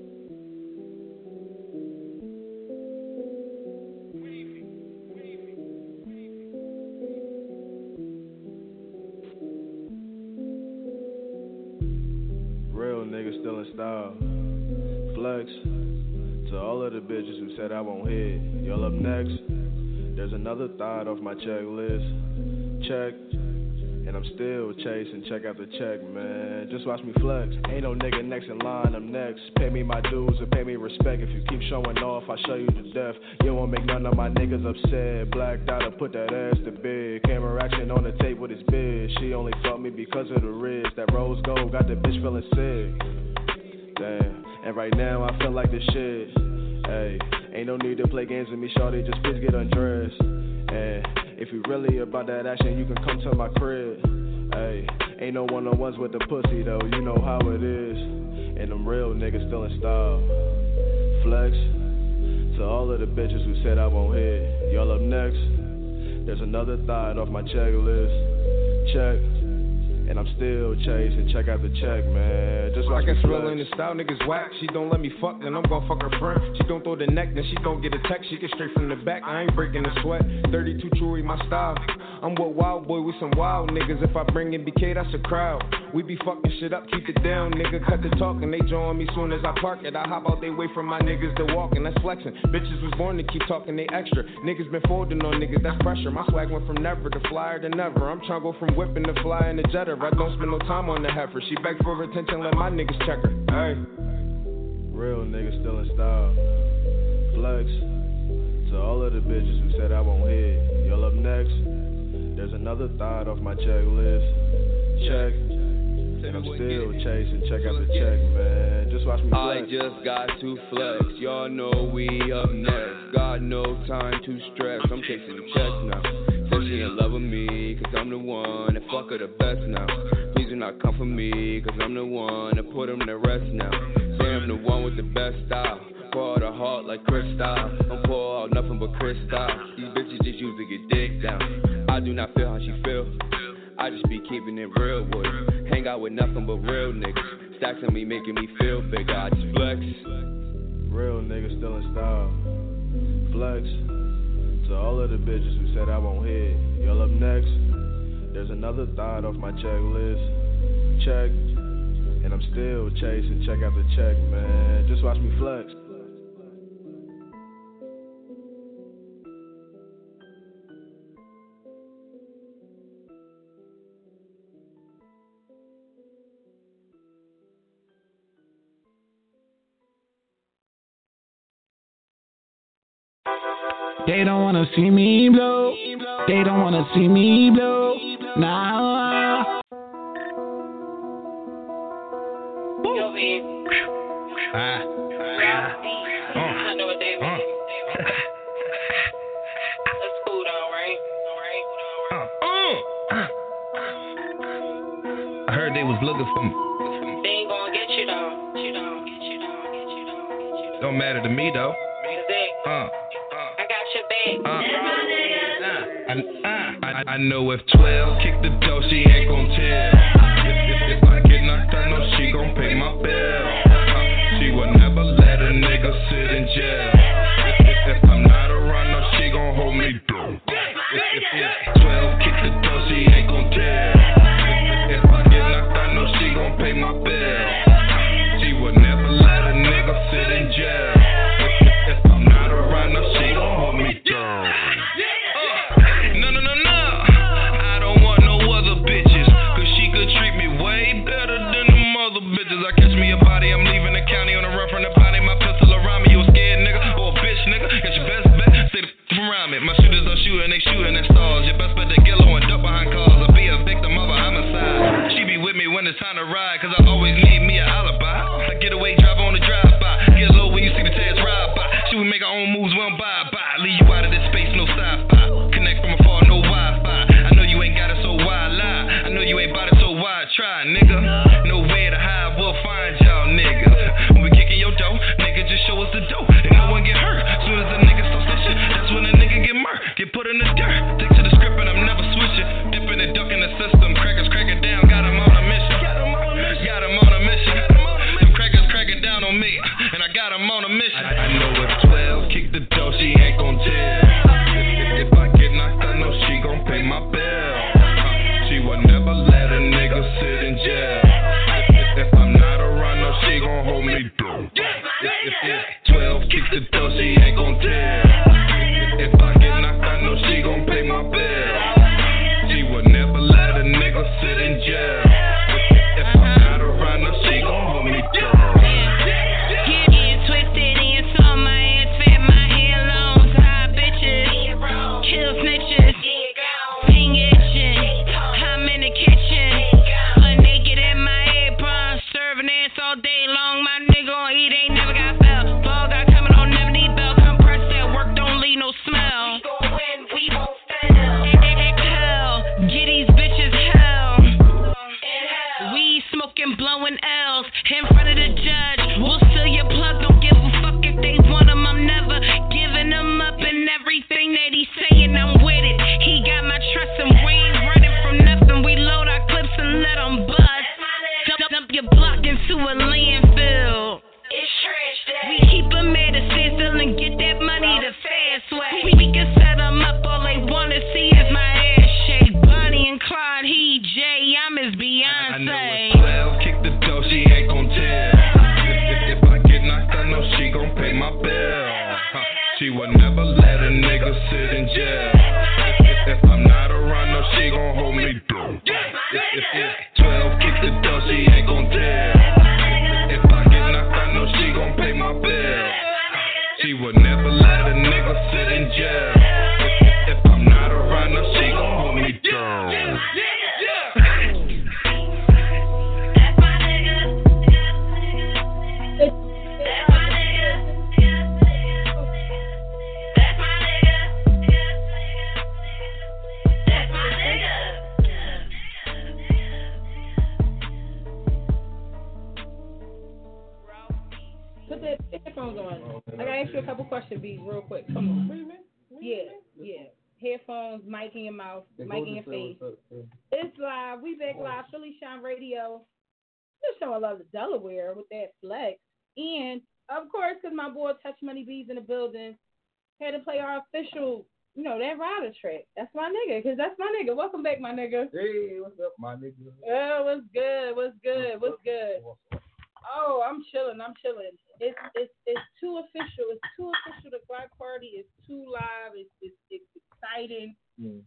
Real nigga still in style. Flex. To all of the bitches who said I won't hit. Y'all up next. There's another thought off my checklist. Check. And I'm still chasing check after check, man. Just watch me flex. Ain't no nigga next in line, I'm next. Pay me my dues and pay me respect. If you keep showing off, I show you to death. You won't make none of my niggas upset. Black Dollar put that ass to bed. Camera action on the tape with his bid. She only fucked me because of the wrist. That rose gold got the bitch feeling sick. Damn. And right now I feel like the shit. Hey, ain't no need to play games with me, shawty. Just please get undressed. And if you really about that action, you can come to my crib. Hey, ain't no one-on-ones with the pussy though, you know how it is. And them real niggas still in style. Flex to all of the bitches who said I won't hit. Y'all up next. There's another thought off my checklist. Check. And I'm still chasing check after check, man. Just like I guess real in the style, niggas whack. She don't let me fuck, then I'm gon' fuck her friend. She don't throw the neck, then she don't get a text. She get straight from the back, I ain't breaking the sweat. 32 Chewy, my style. I'm with Wild Boy with some wild niggas. If I bring in BK, that's a crowd. We be fucking shit up, keep it down, nigga. Cut the talk and they join me soon as I park it. I hop out, they wait for my niggas to walk, and that's flexing. Bitches was born to keep talking, they extra. Niggas been folding on niggas, that's pressure. My swag went from never to flyer to never. I'm tryna go from whipping to fly in the jetter. I don't spend no time on the heifer. She beg for attention, let my niggas check her. Hey. Real niggas still in style. Flex to all of the bitches who said I won't hit. Y'all up next. There's another thought off my checklist. Check. And I'm still chasing check after check, man. Just watch me flex. I just got to flex. Y'all know we up next. Got no time to stress. I'm chasing the checks now. Said she in love with me, cause I'm the one. And fuck her the best now. Please do not come for me, cause I'm the one. And put him to rest now. Say I'm the one with the best style. Pour out a heart like crystal. Don't pour out nothing but crystal. These bitches just used to get dick down. I do not feel how she feel. I just be keeping it real with her. Hang out with nothing but real niggas. Stacks on me making me feel bigger. I just flex. Real niggas still in style. Flex to all of the bitches who said I won't hit. Y'all up next. There's another thought off my checklist. Check. And I'm still chasing check after check, man. Just watch me flex. They don't wanna see me blow. They don't wanna see me blow. Nah. Yo, B. I know what they mean. That's cool, though, right? I heard they was looking for me. They ain't gonna get you, though. Don't matter to me, though. I know if 12 kick the door, she ain't gon' tell. If I get knocked out, no, she gon' pay my bill. She will never let a nigga sit in jail. If I'm not around, no, she gon' hold me down. If 12 kick the door, she ain't gon' tell. If I get knocked out, no, she gon' pay my bill. She will never let a nigga sit in jail. If I'm not around, no, she gon' hold me down. My shooters don't shoot and they shooting at stars. Your best bet to get low and duck behind cars or be a victim of a homicide. She be with me when it's time to ride, cause I always need me an alibi. I get away, drive on the drive-by. Get low when you see the test ride by. She would make her own moves, we don't buy. Leave you out of this space, no sci-fi. Connect from afar, no Wi-Fi. I know you ain't got it, so why lie? I know you ain't bought it, so why try, nigga? No way to hide, we'll find y'all niggas. When we kicking your dough, nigga, just show us the dough. And no one get hurt. Soon as the nigga stop snitching, that's when the nigga get murked. Get put in the dirt. Take to the script and I'm never switching. Dipping and ducking the system. Crackers cracking down, got him on a mission. Got him on a mission. Them crackers cracking down on me, and I got him on a mission. I know if 12 kick the door, she ain't gon' tell. If I get knocked out, no, she gon' pay my bill. She will never let a nigga sit in jail. If I'm not around, no, she gon' hold me down. If 12 kick the door, she ain't gon' tell. If I get knocked out, no, my bill. She would never let a nigga sit in jail. If I'm not around her, she gon' hold me down. Getting twisted and saw my ass fat, my hair long, high bitches, kill snitches, ping itching. I'm in the kitchen, butt naked in my apron, serving ass all day long. My nigga gon' eat, ain't never got felt. Ball got coming on, never need belt. Compressed at work, don't leave no smell. We won't fail. Hell, get these bitches hell. We smoking, blowing L's in front of the judge. We'll seal your plug, don't give a fuck if they want him. I'm never giving them up, and everything that he's saying, I'm with it. He got my trust, and we ain't running from nothing. We load our clips and let them bust. Dump your block into a landfill. It's trash day. We keep them at a standstill and get that money the fast way. We can set them up, all they wanna see is my ass shake. Bonnie and Clyde, he Jay, I'm his Beyonce. I know it's 12, kick the door, she ain't gon' tell. If I get knocked, I know she gon' pay my bill. She would never let a nigga sit in jail. If I'm not around her, she gon' hold me down. If 12, kick the door, she ain't gon' tell. If I get knocked, I know she gon' pay my bill. She would never let a nigga sit in jail. If I'm not around her, she gon' hold me down. Put the headphones on. I gotta ask you a couple questions, B, real quick. Come on. Yeah. Headphones, mic in your mouth, mic in your face. It's live. We back live. Philly Shine Radio. Just showing love to Delaware with that flex. And, of course, because my boy Touch Money B's in the building, had to play our official, that rider track. That's my nigga, because that's my nigga. Welcome back, my nigga. Hey, what's up, my nigga? Oh, what's good? Oh, I'm chilling. It's too official. The Glock Party is too live. It's exciting.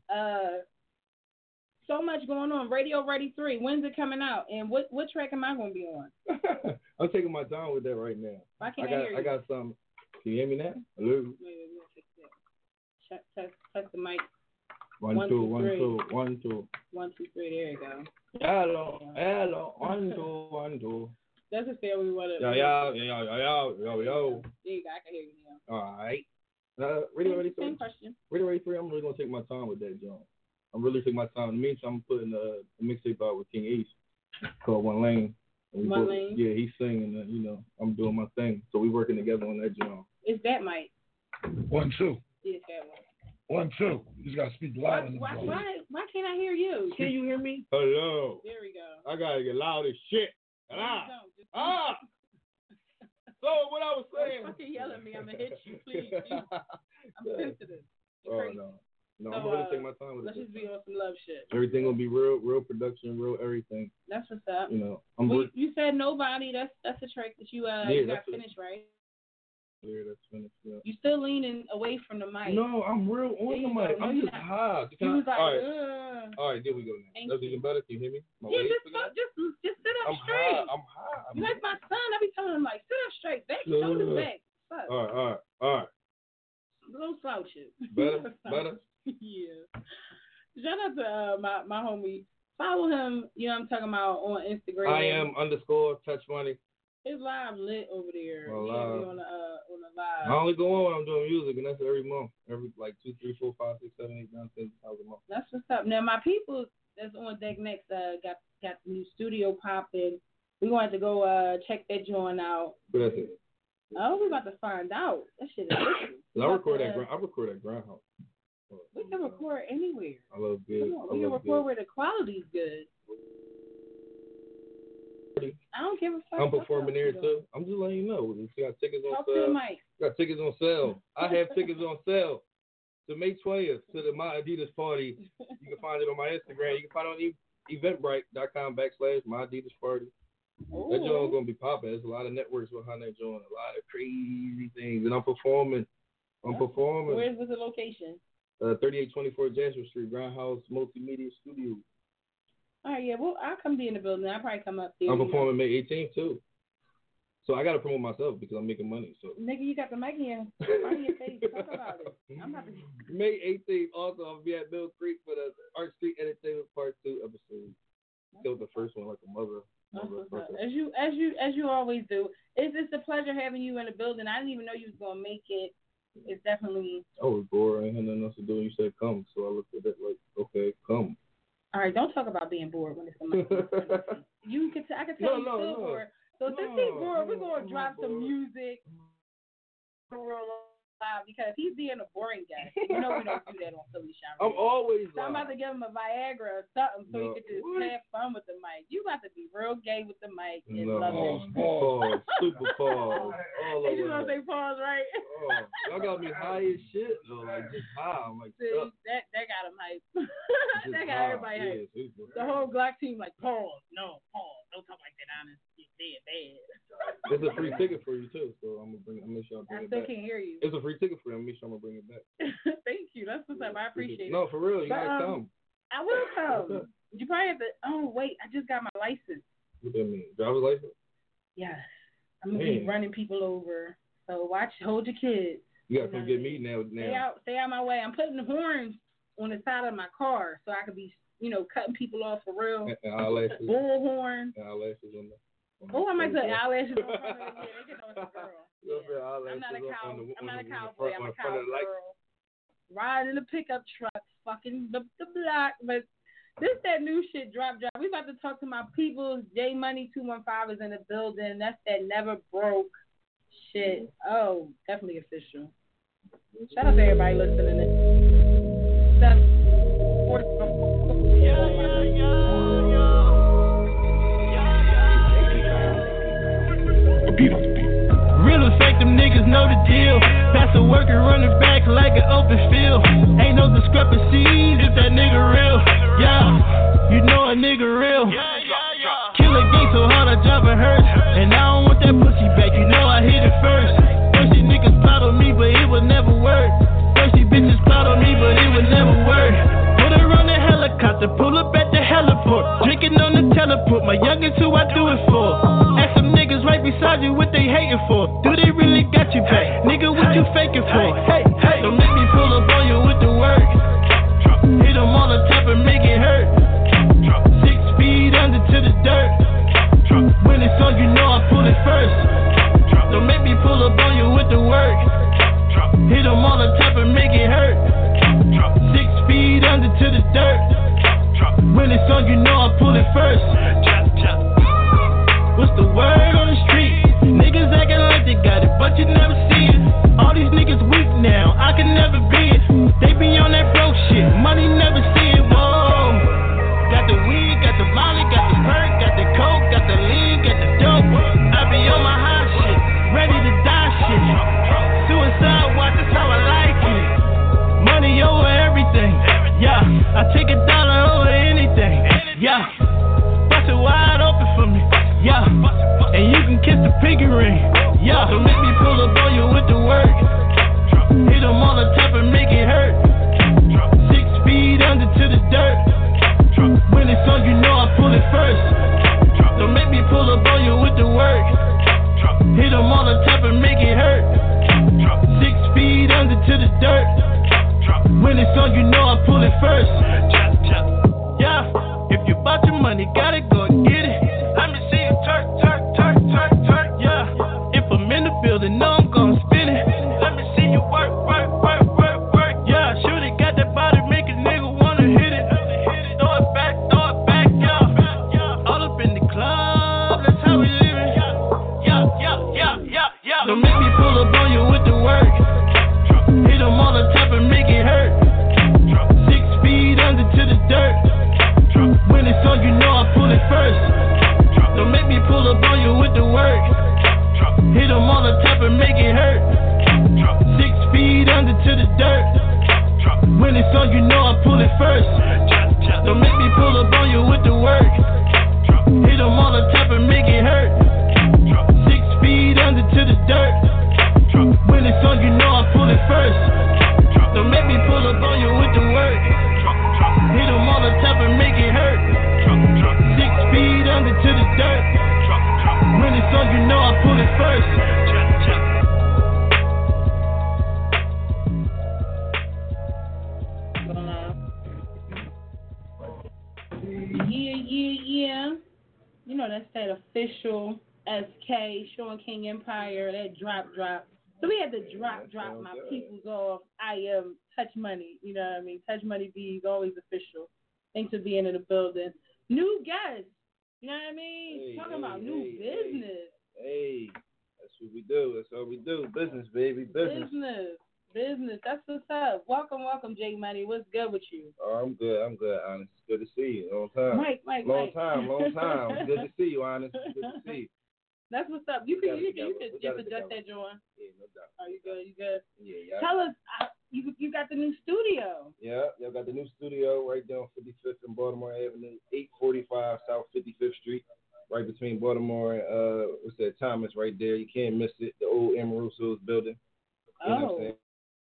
So much going on. Radio Ready 3. When's it coming out? And what track am I going to be on? I'm taking my time with that right now. Why can't I hear you? I got something. Can you hear me now? Hello? Wait, check the mic. 1, 2, 1, 2, 1, 2. 1, 2, 3. There you go. Hello. 1, 2, 1, 2. That's just fair. We want to. Yo. There you go. I can hear you now. All right. Radio Ready 3. Same question. Radio Ready 3. I'm really gonna take my time with that, John. I'm really taking my time. In the meantime, I'm putting a mixtape out with King East called One Lane. One Lane. Yeah, he's singing. I'm doing my thing. So we working together on that, John. Is that Mike? 1, 2. Yes, that one. 1, 2. You just gotta speak loud. Why can't I hear you? Can you hear me? Hello. There we go. I gotta get loud as shit. So what I was saying. Don't fucking yell at me. I'm gonna hit you, please. I'm sensitive. Oh no, I'm gonna take my time with it. Let's just be on some love shit. Everything gonna be real production, real everything. That's what's up. You said Nobody. That's a track that you got finished, right? Yeah, that's finished. Yeah. You still leaning away from the mic? No, I'm real on the mic. I'm just high. You was like, all right, there we go now. That's even better. Can you hear me? Just sit up straight. I'm high. You like my son? I be telling him like, sit up straight, back, shoulders back. All right. Little slouches. Better. Yeah. Shout out to my homie. Follow him. I'm talking about on Instagram. I am _Touch Money. His live lit over there. Well, be on the live. I only go on when I'm doing music, and that's every month. Every 2, 3, 4, 5, 6, 7, 8, 9, 10 times a month. That's what's up. Now my people that's on deck next got the new studio popping. We going to go check that joint out. But that's it. Oh, we about to find out. That shit is I record at Groundhouse. We can record anywhere. I love good. We can record where the quality's good. I don't give a fuck. I'm performing there too. I'm just letting you know. We got tickets on sale. Got tickets on sale. I have tickets on sale to May 20th to the My Adidas party. You can find it on my Instagram. You can find it on eventbrite.com/My Adidas party. Ooh. That joint gonna be popping. There's a lot of networks behind that joint. A lot of crazy things, and I'm performing. Where's the location? 3824 Jasper Street, Groundhouse Multimedia Studio. All right, yeah. Well, I'll come be in the building. I'll probably come up there. I'm performing May 18th too. So I gotta promote myself because I'm making money. So nigga, you got the mic here. Find your face. Talk about it. I'm about to. May 18th. Also, I'll be at Mill Creek for the Art Street Entertainment Part 2 episode. Killed the first one like a mother. As you always do. It's just a pleasure having you in the building. I didn't even know you was gonna make it. It's definitely. I was bored. I had nothing else to do. You said come, so I looked at it like, okay, come. All right, don't talk about being bored when it's somebody. You can. I can tell you still bored. So since he's bored, we're gonna drop some music. Because he's being a boring guy. You know we don't do that on Philly Shine. I'm always so I'm about to give him a Viagra or something so he could just have fun with the mic. You about to be real gay with the mic and love it. Pause. Super pause. All you gonna say pause, right? Y'all got me high as shit though, like just high. I'm like, see, that got him hype. That got everybody hype. The whole Glock team like pause. No, pause. Don't talk like that, honest. You're dead bad. It's a free ticket for you too, so I'm make sure I bring it back. I still can't hear you. It's a free ticket for you. I'm make sure I'm gonna bring it back. Thank you. That's what's up. I appreciate it. No, for real. You gotta come. I will come. You probably have to. Oh wait, I just got my license. What that mean? Driver's license? Yes. I'm gonna be running people over. So hold your kids. You gotta come get me now. Stay out my way. I'm putting the horns on the side of my car so I could be, cutting people off for real. And eyelashes. Bullhorn. And eyelashes on there. Oh, I might put eyelashes on front of it. Yeah, they get on the girl. Yeah. I'm not a cowboy. I'm a cowgirl. Riding in the pickup truck, fucking the block. But this that new shit drop. We about to talk to my people. J Money 215 is in the building. That's that never broke shit. Oh, definitely official. Shout out to everybody listening. Real effect, them niggas know the deal. Pass a worker running back like an open field. Ain't no discrepancies if that nigga real. Yeah, you know a nigga real. Killer game so hard I drop a hurt. And I don't want that pussy back, you know I hit it first. Thirsty niggas plot on me, but it would never work. Thirsty bitches plot on me, but it would never work. Put her on the helicopter, pull up at the heliport. Drinking on the teleport, my youngins who I do it for. Ask some niggas right beside you what they hating for. Do they really got you back? Nigga, what you faking for? Hey, don't make me pull up on you with the work. Hit them on the top and make it hurt. 6 feet under to the dirt. When it's on, you know I pull it first. Don't make me pull up on you with the work. Hit them on the top and make it hurt. 6 feet under to the dirt. When it's on, you know I pull it first. What's the word on the street? Niggas acting like they got it, but you never see it. All these niggas weak now, I can never be it. They be on that broke shit, money never see it. Whoa. Got the weed, got the molly, got the perk, got the coke, got the lean, got the dope. I be on my high shit, ready to die shit. Suicide watch, that's how I like it. Money over everything, yeah. I take $1 over anything, yeah. Bust it wide open for me, yeah. And you can kiss the pinky ring, yeah. Don't make me pull up on you with the work. Hit them on the top and make it hurt. 6 feet under to the dirt. When it's on, you know I pull it first. Don't make me pull up on you with the work. Hit them on the top and make it hurt. 6 feet under to the dirt. When it's on, you know I pull it first. Yeah, if you bought your money, gotta go get it. Let me see you twerk. Yeah, if I'm in the building, no, I'm gonna spin it. Let me see you work. Yeah, sure they got that body, make a nigga wanna hit it. Throw it back, yeah. All up in the club, that's how we living. Yeah. Don't make me pull up on you with the work. Hit them on the top and make it hurt. 6 feet under to the dirt. When it's on, you know I pull it first. Don't make me pull up on you with the work. Hit them on the top and make it hurt. 6 feet under to the dirt. When it's on, you know I pull it first. Don't make me pull up on you with the work. Hit them on the top and make it hurt. 6 feet under to the dirt. When it's on, you know I pull it first. Don't make me pull up on you with the work. Hit them on the top and make it hurt. 6 feet under to the dirt. When it's on, you know I put it first. Yeah. You know, that's that official SK, Sean King Empire, that drop. So we had to drop my peoples off. I am Touch Money. You know what I mean? Touch Money B is always official. Thanks for being in the building. New guests. You know what I mean? Talking about new business. Hey, that's what we do. That's all we do. Business, baby. Business. That's what's up. Welcome, J Money. What's good with you? Oh, I'm good, Honest. Good to see you. Long time. Mike. Long time. Good to see you, Honest. Good to see you. That's what's up. You can just adjust that joint. Yeah, no doubt. Are you good? You good? Yeah. Tell us, you got the new studio. Yeah, I got the new studio right down 55th and Baltimore Avenue, 845 South 55th Street, right between Baltimore and Thomas right there. You can't miss it. The old Amarusso's building. You know what I'm saying?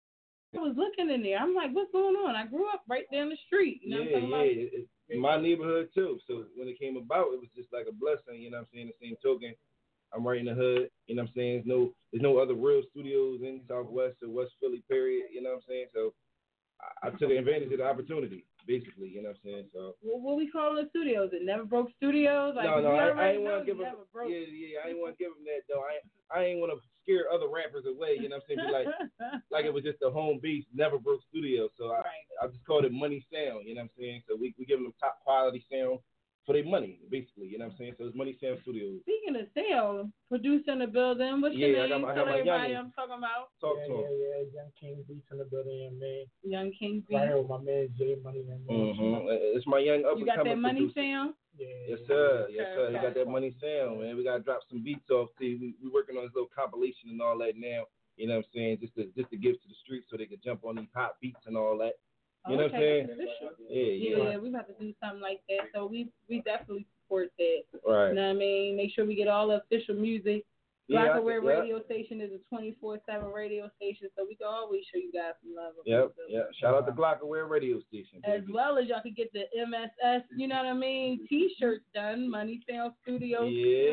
I was looking in there. I'm like, what's going on? I grew up right down the street. You know what I'm talking It's my neighborhood too. So when it came about, it was just like a blessing. You know what I'm saying? The same token, I'm right in the hood. You know what I'm saying? There's no other real studios in Southwest or West Philly, period. You know what I'm saying? So I took advantage of the opportunity, basically. You know what I'm saying? So what we call the studios? It Never Broke Studios? Like, no, I ain't want to give them. I ain't want to give them that though. I ain't want to scare other rappers away. You know what I'm saying? Be like it was just a home base, Never Broke Studio. So I just called it Money Sound. You know what I'm saying? So we give them top quality sound for their money, basically. You know what I'm saying? So it's Money Sound Studios. Speaking of sound, producer in the building. What's your name? Tell everybody I'm talking about. Talk to him. Yeah. Young King Beats in the building, man. Young King Beats. Right here with my man J Money. It's my young up and coming. You got that Money producer. Sound? Yes, sir. He got that Money Sound, man. We got to drop some beats off. See, we working on this little compilation and all that now. You know what I'm saying? Just to give to the streets so they can jump on these hot beats and all that. You know what I'm saying? Yeah. We about to do something like that. So we definitely support that. Right. You know what I mean? Make sure we get all the official music. Glockaware radio station is a 24/7 radio station, so we can always show you guys some love. Yep. Shout out to Glockaware radio station. As well as y'all can get the MSS, you know what I mean, T-shirts done, Money Sound Studios.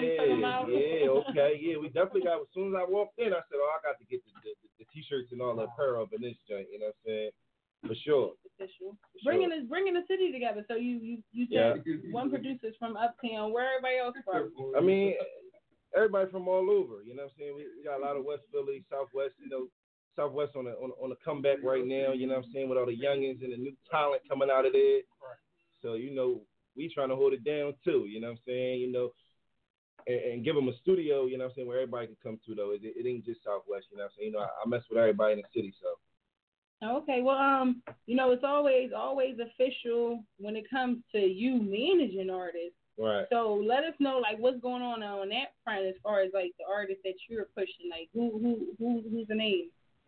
Okay. Yeah, we definitely got, as soon as I walked in, I said, I got to get the T-shirts and all the apparel up in this joint, you know what I'm saying? For sure. Bringing the city together. So you said one producer's from Uptown. Where everybody else from? I mean, everybody from all over. You know what I'm saying? We got a lot of West Philly, Southwest. You know, Southwest on a comeback right now. You know what I'm saying? With all the youngins and the new talent coming out of there. So you know, we trying to hold it down too. You know what I'm saying? You know, and give them a studio. You know what I'm saying? Where everybody can come to though. It ain't just Southwest. You know what I'm saying? You know, I mess with everybody in the city. So. Okay, well, you know, it's always official when it comes to you managing artists. Right. So let us know, like, what's going on that front as far as like the artists that you're pushing. Like, who's the name?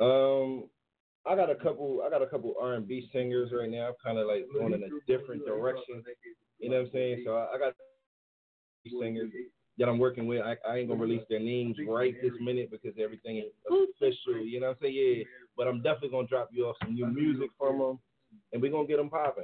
I got a couple R&B singers right now. I'm kind of like going in a different direction. You know what I'm saying? So I got singers that I'm working with. I ain't gonna release their names right this minute because everything is official. You know what I'm saying? Yeah. But I'm definitely gonna drop you off some new music from them, and we're gonna get them popping.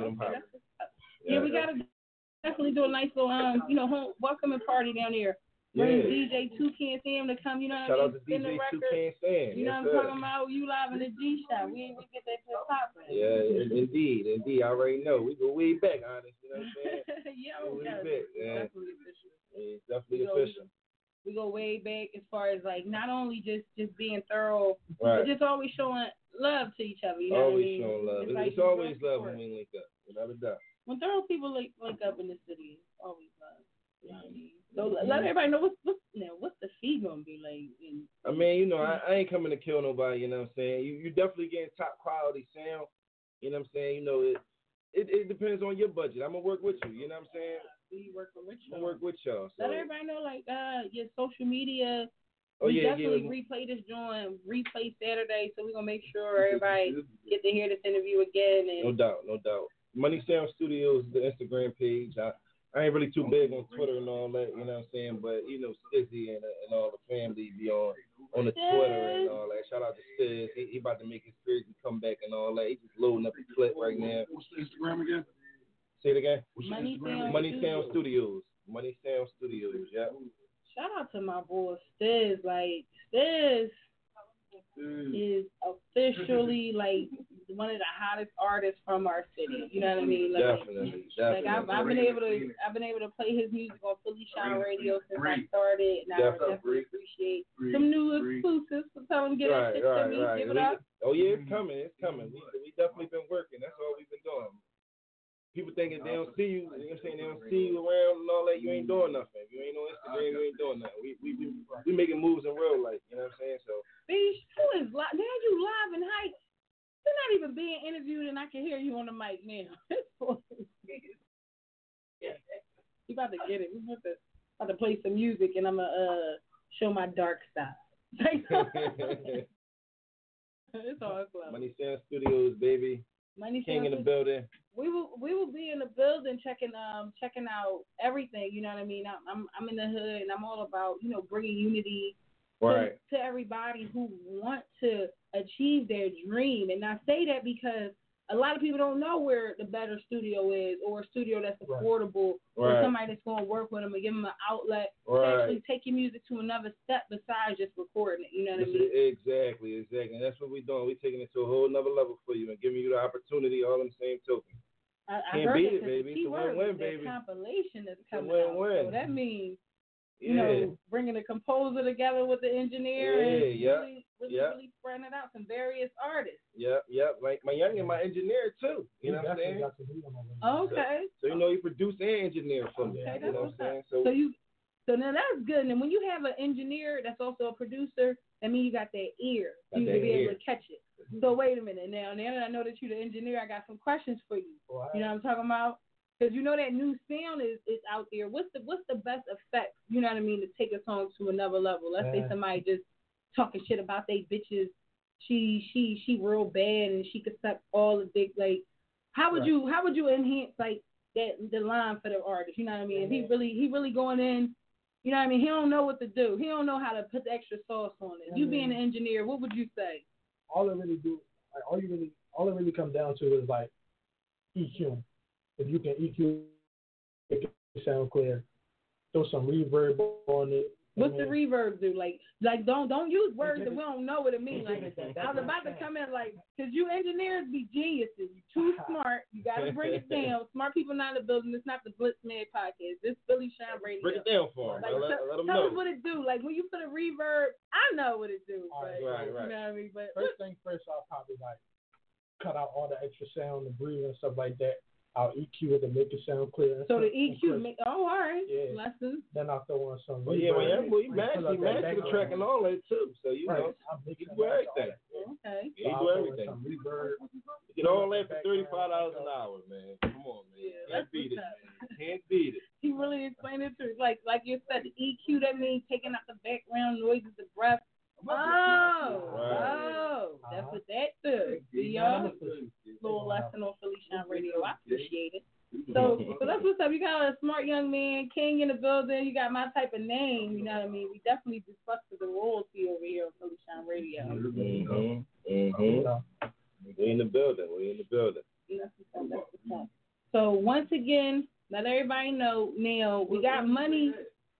Yeah, we gotta definitely do a nice little home welcoming party down there. Bring DJ Toucan Sam to come. You know what I mean? Shout out to DJ Toucan Sam. You know what I'm talking about? You live in the G Shop. We get that shit popping. Yeah, indeed. I already know. We go way back, Honest. You know what I'm saying? Way back. Yeah. Definitely official. It's definitely official. We go way back as far as like not only just being thorough, right, but just always showing love to each other. You know always what I mean? Showing love. It's always love when we link up, without a doubt. When thorough people link up in the city, it's always love. You know what I mean? So let everybody know what's the fee gonna be like. I mean, you know, I ain't coming to kill nobody. You know what I'm saying? You definitely getting top quality sound. You know what I'm saying? You know, it depends on your budget. I'm gonna work with you. You know what I'm saying? We working with y'all. I'm gonna work with y'all. So. Let everybody know, like, your social media. We definitely replay this joint, replay Saturday, so we're gonna make sure everybody get to hear this interview again. And No doubt. Money Sound Studios, the Instagram page. I ain't really too big on Twitter and all that, you know what I'm saying? But, you know, Skizzy and all the family be on on the Twitter and all that. Shout out to Stiz. He about to make his crazy comeback and all that. He's just loading up the clip right now. What's the Instagram again? Say it again. Money Sound Studios. Money Sound Studios. Yeah. Shout out to my boy Stiz. Like Stiz is officially like one of the hottest artists from our city. You know what I mean? Like, Definitely. Like I've been able to play his music on Philly Shine Radio since I started, and I definitely appreciate some new exclusives. So tell him get that shit to me. Give it up. Oh yeah, it's coming. It's coming. We definitely been working. That's all we've been doing. People thinking they don't see you. You know what I'm saying? They don't see you around and all that. You ain't doing nothing. If you ain't on Instagram, you ain't doing nothing. We making moves in real life. You know what I'm saying? So. Beach, who is live? Now you live in Heights. You're not even being interviewed, and I can hear you on the mic now. You about to get it. We about to play some music, and I'm gonna show my dark side. It's all close. Money Sound Studios, baby. Money King Sound in the building. We will be in the building checking out everything. You know what I mean? I'm in the hood, and I'm all about bringing unity to everybody who want to achieve their dream. And I say that because a lot of people don't know where the better studio is, or a studio that's affordable, or somebody that's going to work with them and give them an outlet to actually take your music to another step besides just recording it. You know what I mean? Exactly. And that's what we're doing. We're taking it to a whole nother level for you and giving you the opportunity all in the same token. I Can't heard beat it, baby. It's a win-win, baby. Compilation that's coming out. So that means bringing the composer together with the engineer and really spreading it out, some various artists. Yep. Like my youngin, my engineer too. You know what I'm saying? Okay. So you produce and engineer for me. Okay, you know what I'm saying? So now that's good. And when you have an engineer that's also a producer, that means you got that ear. You can be able to catch it. So wait a minute. Now that I know that you're the engineer, I got some questions for you. You know what I'm talking about? Because that new sound is out there. What's the best effect, you know what I mean, to take a song to another level? Let's say somebody just talking shit about they bitches. She real bad and she could suck all the dick. Like, how would you enhance like the line for the artist? You know what I mean? If he really going in, you know what I mean? He don't know what to do. He don't know how to put the extra sauce on it. You being an engineer, what would you say? All it really comes down to is like EQ. If you can EQ, make it sound clear. Throw some reverb on it. What's the reverb do? Like don't use words that we don't know what it means. Like I was about to come in because you engineers be geniuses. You're too smart. You got to bring it down. Smart people not in the building. It's not the Blitzman podcast. This Philly Shine Radio. Break it down for them. Let them know. Tell us what it do. Like when you put a reverb, I know what it do. Right. You know what I mean? But first thing first, I'll probably cut out all the extra sound, the breathing and stuff like that. I'll EQ it to make it sound clear. So the EQ all right. Yeah. Lessons. Then I'll throw on some. He matched the track and all that too. So he do everything. Okay. He do everything. You get all that for $35 an hour, man. Come on, man. Can't beat it. He really explained it to like you said, the EQ, that means taking out the background noises, the breath. That's what that does. Y'all, little lesson on Philly Shine Radio. I appreciate it. So that's what's up. You got a smart young man, King in the building. You got my type of name. You know what I mean? We definitely discussed the royalty over here on Philly Shine Radio. We in the building. That's what's up. So once again, let everybody know now we got Money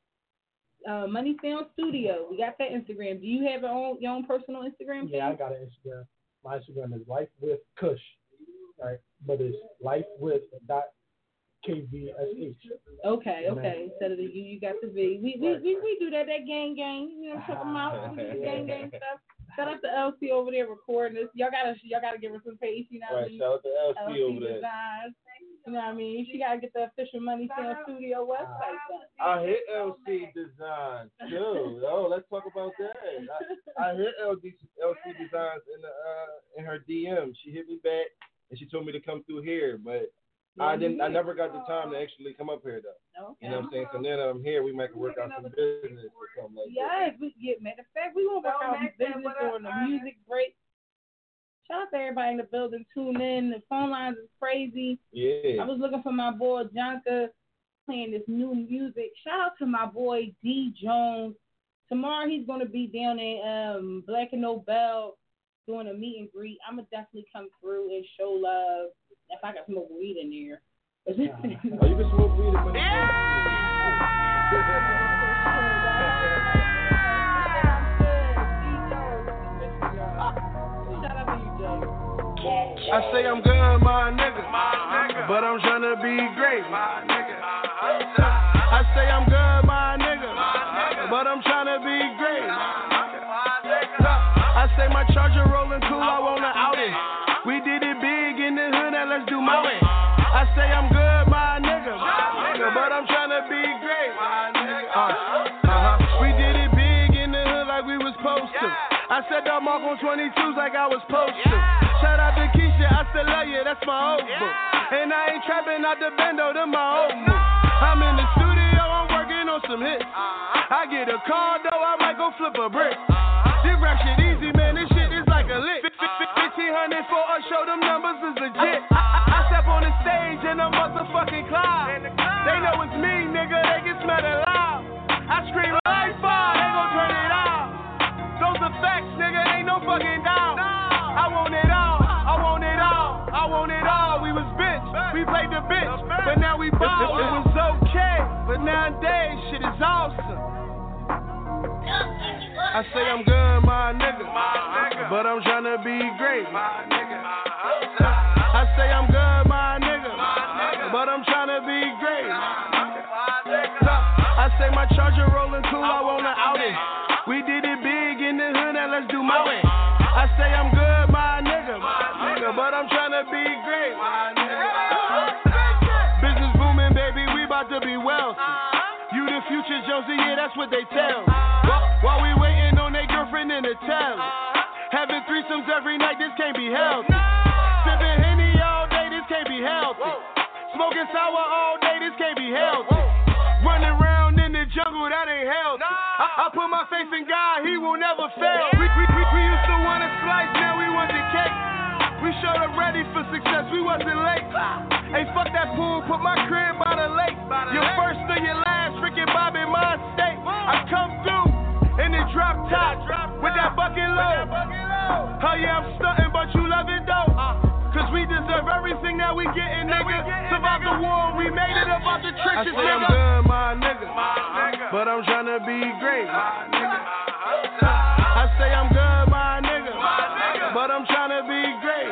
Sound Studio. We got that Instagram. Do you have your own personal Instagram? Yeah, I got an Instagram. My Instagram is Life with Kush, right? But it's Life with .kvsh. Okay. Instead of the U, you got the V. We do that gang. You know, check them out. We do the gang stuff. Shout out to LC over there recording this. Y'all gotta give her some pace. You know what I mean? Shout out to LC over there. Designs. You know what I mean? She gotta get the official Money Sound Studio website done. I hit LC Designs too. Let's talk about that. I hit LC Designs in her DM. She hit me back and she told me to come through here, but I never got the time to actually come up here though. Okay. You know what I'm saying? So now that I'm here, we might work out some business or something like that. Yes, matter of fact, we gonna work out business during the music break. Shout out to everybody in the building. Tune in. The phone lines is crazy. Yeah. I was looking for my boy Jonka playing this new music. Shout out to my boy D Jones. tomorrow he's gonna be down at Black and Nobel doing a meet and greet. I'ma definitely come through and show love if I can smoke weed in there. Oh, you can smoke weed in I say I'm good, my nigga, but I'm tryna be great. I say I'm good, my nigga, but I'm tryna be great. I say my charger rolling cool, I want an outing. We did it big in the hood, now let's do mountain. I say I'm good, my nigga, but I'm tryna be great. We did it big in the hood like we was supposed to. I said the mark on 22s like I was supposed to. Shout out to Keisha, I still love you, that's my old book. And I ain't trapping out the bando, them my old move. I'm in the studio, I'm working on some hits. I get a car though, I might go flip a brick. This rap shit easy, man, this shit is like a lick. 1,500 for a show, them numbers is legit. I step on the stage in a motherfucking cloud. They know it's me, nigga, they can smell it loud. I scream life fire, they gon' turn it out. Those are facts, nigga, ain't no fucking doubt. I want it all, I want it all, I want it all. We was bitch, we played the bitch, but now we ball. It was okay, but nowadays shit is awesome. I say I'm good, my nigga, but I'm tryna be great. I say I'm good, my nigga, but I'm tryna be great. I say my charger rolling cool, I want an outing. We did it big in the hood, now let's do mountain. I say I'm good, my nigga, but I'm tryna be great. Business booming, baby, we about to be wealthy. You the future, Josie, yeah, that's what they tell me. While we waiting on their girlfriend in the telly. Having threesomes every night, this can't be healthy. Sipping Henny all day, this can't be healthy. Smoking sour all day, this can't be healthy. Running around in the jungle, that ain't healthy. I put my faith in God, he will never fail. We used to want a slice, now we want the cake. We showed up ready for success, we wasn't late. Hey, fuck that pool, put my crib by the lake. Your first or your last, Ricky Bobby, my state. I come through in the drop top with that bucket load. Oh yeah, I'm stunting, but you love it though. Cause we deserve everything that we gettin', nigga. Survived the war, we made it up out the trenches, nigga. I say I'm good, my nigga, but I'm tryna be great. I say I'm good, my nigga, but I'm tryna be great.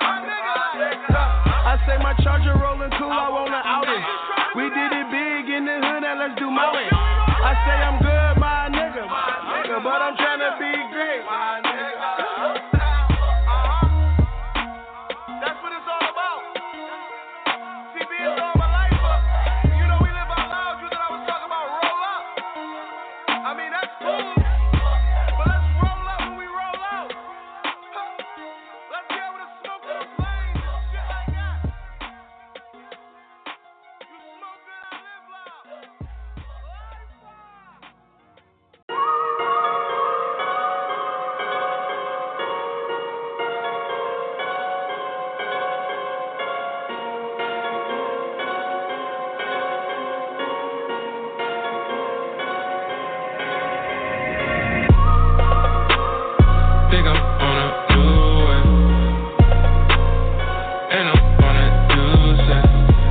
I say my charger rolling cool, I want an outing. We did it big in the hood, now let's do mountain. I say I'm good, my nigga, but I'm tryna be great. That's what it's all about. CB is all my life, but you know we live out loud. You thought I was talking about roll up. I mean, that's cool, but let's roll up when we roll out. Let's get with a smoke to the flames and shit like that. You smoke good, I live loud. Think I'm on a new way, and I'm on a new set.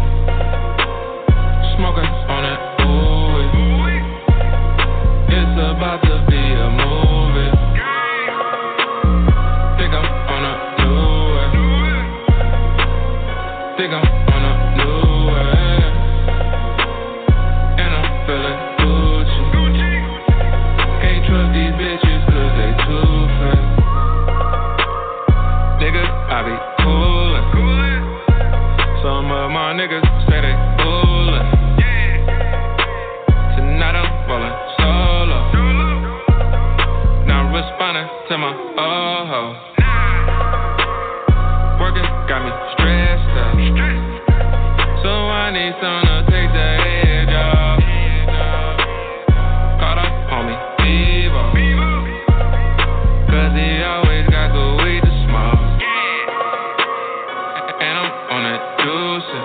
Smoking on that ooey. It's about to be a movie. Think I'm on a new way. Think I'm on a new way, and I'm feeling Gucci. Can't trust these bitches 'cause they too fake. Nigga, I be coolin'. Some of my niggas say they bullin'. Tonight I'm rollin' solo. Now I'm responding to my oh-ho. Working got me stressed out, so I need some to take the edge off. Caught up on me, Devo, 'cause he always got good weed to smoke. And I'm on that juice,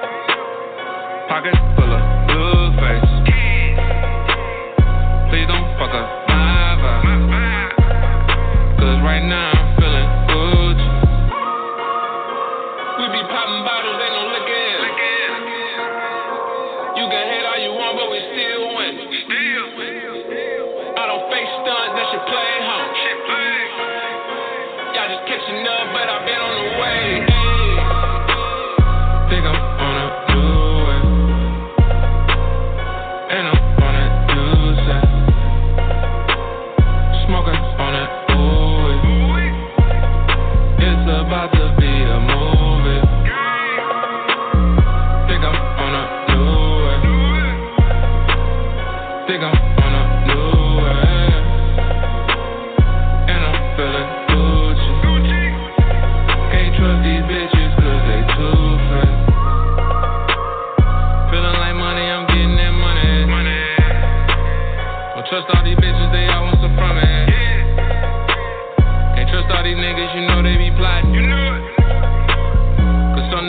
pocket full of blue face. Please don't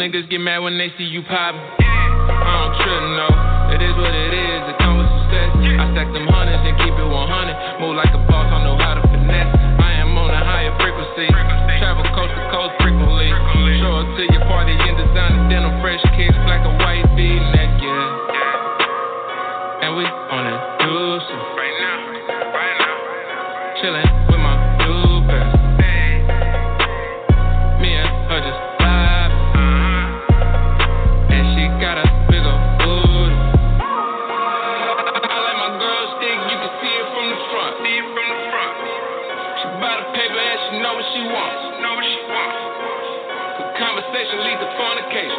niggas get mad when they see you poppin'. I don't trip, no. It is what it is, it comes with success. I stack them hundreds and keep it 100. Move like a boss, I know how to finesse. I am on a higher frequency. Travel coast to coast frequently. Show up to your party in designer denim, fresh kicks, black and white V-neck, yeah. And we on that deuce. Right now. Chillin' with my new best. Me and her just vibing. And she got a big ol' booty. I like my girl stick, you can see it from the front. She buy the paper and she know what she wants. The conversation leads to fornication.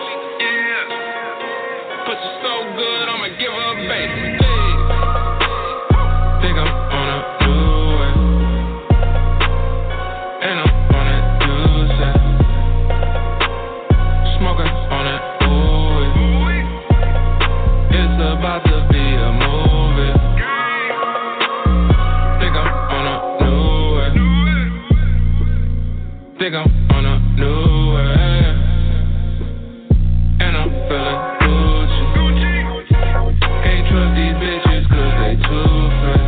Pussy so good, I'ma give her a baby. Think I'm on a new way, and I'm on that juice. Smoking on that ooey. It's about to be a movie. Think I'm on a new way. Think I'm on a new way, and I'm feeling Gucci. Can't trust these bitches 'cause they too fake.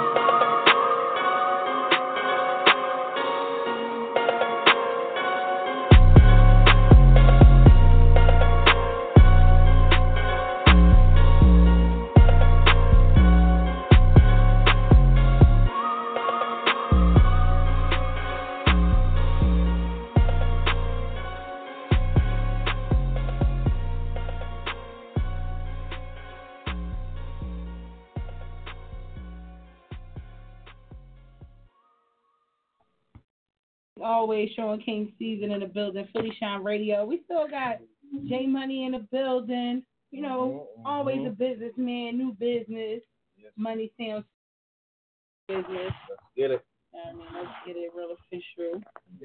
Always showing King Season in the building, Philly Shine Radio. We still got J Money in the building. You know, always a businessman, new business. Yes. Money sounds business. Let's get it. I mean, let's get it real official.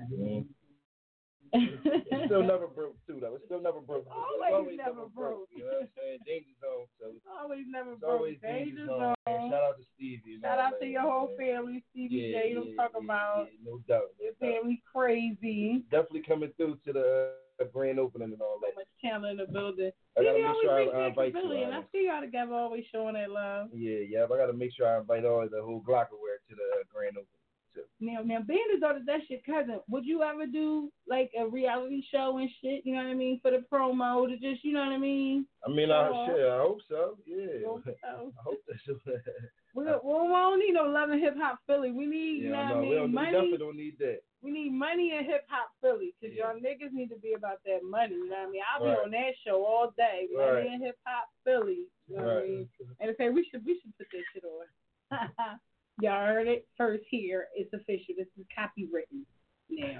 It's still never broke, too, though. It's still never broke. Always never broke. You know what I'm saying? Danger Zone. So Always never it's broke. always Danger Zone. Zone. Shout out to Stevie. Shout out to your whole family, Stevie J. Don't talk about no doubt. your family crazy. Definitely coming through to the grand opening and all that. So much talent in the building. I gotta You make always sure bring I back invite to Philly, you. and I see y'all together always showing that love. Yeah. I gotta make sure I invite all the whole Glockerware to the grand opening too. Now, Bandits are that's your cousin. Would you ever do like a reality show and shit? You know what I mean, for the promo to just, you know what I mean? I mean, I hope so. Yeah. Hope so. I hope that's. We don't need no Love and Hip Hop Philly. We need, you know what I mean, money. We definitely don't need that. We need money and hip hop Philly, because y'all niggas need to be about that money. You know what I mean? I'll be on that show all day. Money and hip hop Philly. You know what I mean? And okay, we should put that shit on. Y'all heard it first here. It's official. This is copywritten now.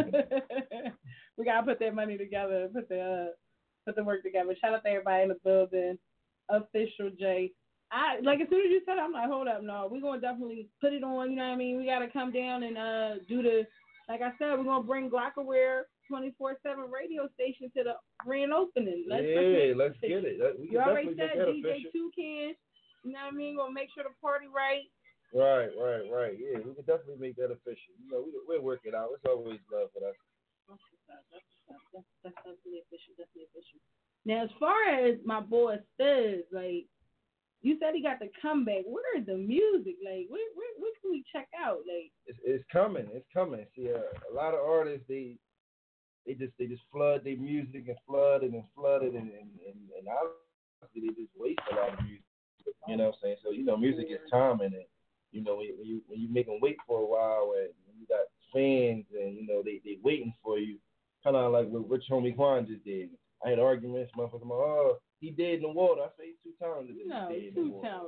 We gotta put that money together. Put the work together. Shout out to everybody in the building. Official J. As soon as you said it, I'm like, hold up, no, we're gonna definitely put it on. You know what I mean? We gotta come down and do the. Like I said, we're gonna bring Glockerware 24/7 radio station to the grand opening. Let's get it. You already said DJ Toucan. You know what I mean? Gonna make sure the party right. Right. Yeah, we can definitely make that official. You know, we'll work it out. It's always love for us. That's definitely official. Now, as far as my boy Stiz, like, you said he got the comeback. Where is the music? Like, where can we check out? Like, it's coming. See, a lot of artists they just flood their music and flood and honestly they just waste a lot of music. You know what I'm saying? So music is timing, and when you make them wait for a while, and you got fans, and they waiting for you, kind of like what Rich Homie Quan just did. I had arguments, motherfucker. He dead in the water. I say 2 times. Two times.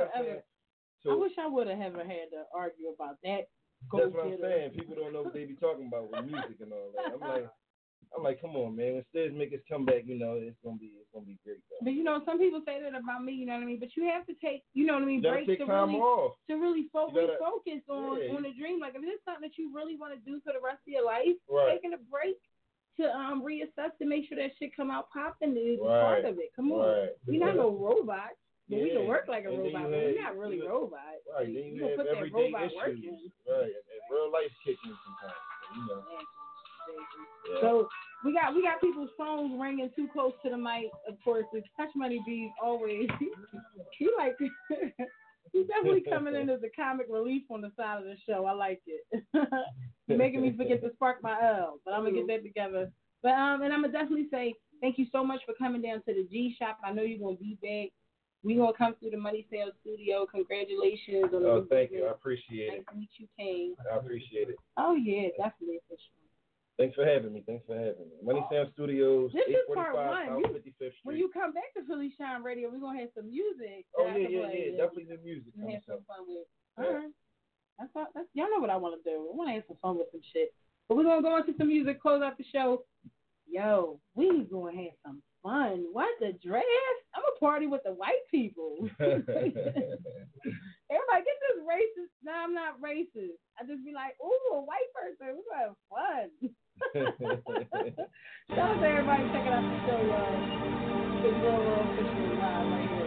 I wish I would have ever had to argue about that. That's what I'm saying. People don't know what they be talking about with music and all that. I'm like, come on, man. When Stiz make his comeback, it's gonna be great. Though. But some people say that about me. You know what I mean? But you have to take, breaks to really focus on the dream. Like if it's something that you really want to do for the rest of your life, taking a break to reassess to make sure that shit come out popping is part of it. Come on, we're not no robots. But we can work like a robot, but we're not really robots. Right, then you have put that everyday robot issues. working. Right, and real life kicking sometimes. So We got people's phones ringing too close to the mic. Of course, it's Touch Money B's always. He's definitely coming in as a comic relief on the side of the show. I like it. You're making me forget to spark my L, but I'm gonna get that together. But and I'm gonna definitely say thank you so much for coming down to the G Shop. I know you're gonna be back. We're gonna come through the Money Sales Studio. Congratulations on the thank you. I appreciate it. Nice to meet you, King. I appreciate it. Oh yeah, definitely for sure. Thanks for having me. Money Sound Studios, This is part 845 one. South 55th Street. When you come back to Philly Shine Radio, we're going to have some music. Oh, yeah. Definitely the music. And have some fun with. All right. Y'all know what I want to do. I want to have some fun with some shit. But we're going to go into some music, close out the show. Yo, we going to have some fun. What, the draft? I'm going to party with the white people. Everybody get this racist. No, I'm not racist. I just be like, ooh, a white person. We're going to have fun. Shout out to everybody checking out the show, y'all. It's real official live right here.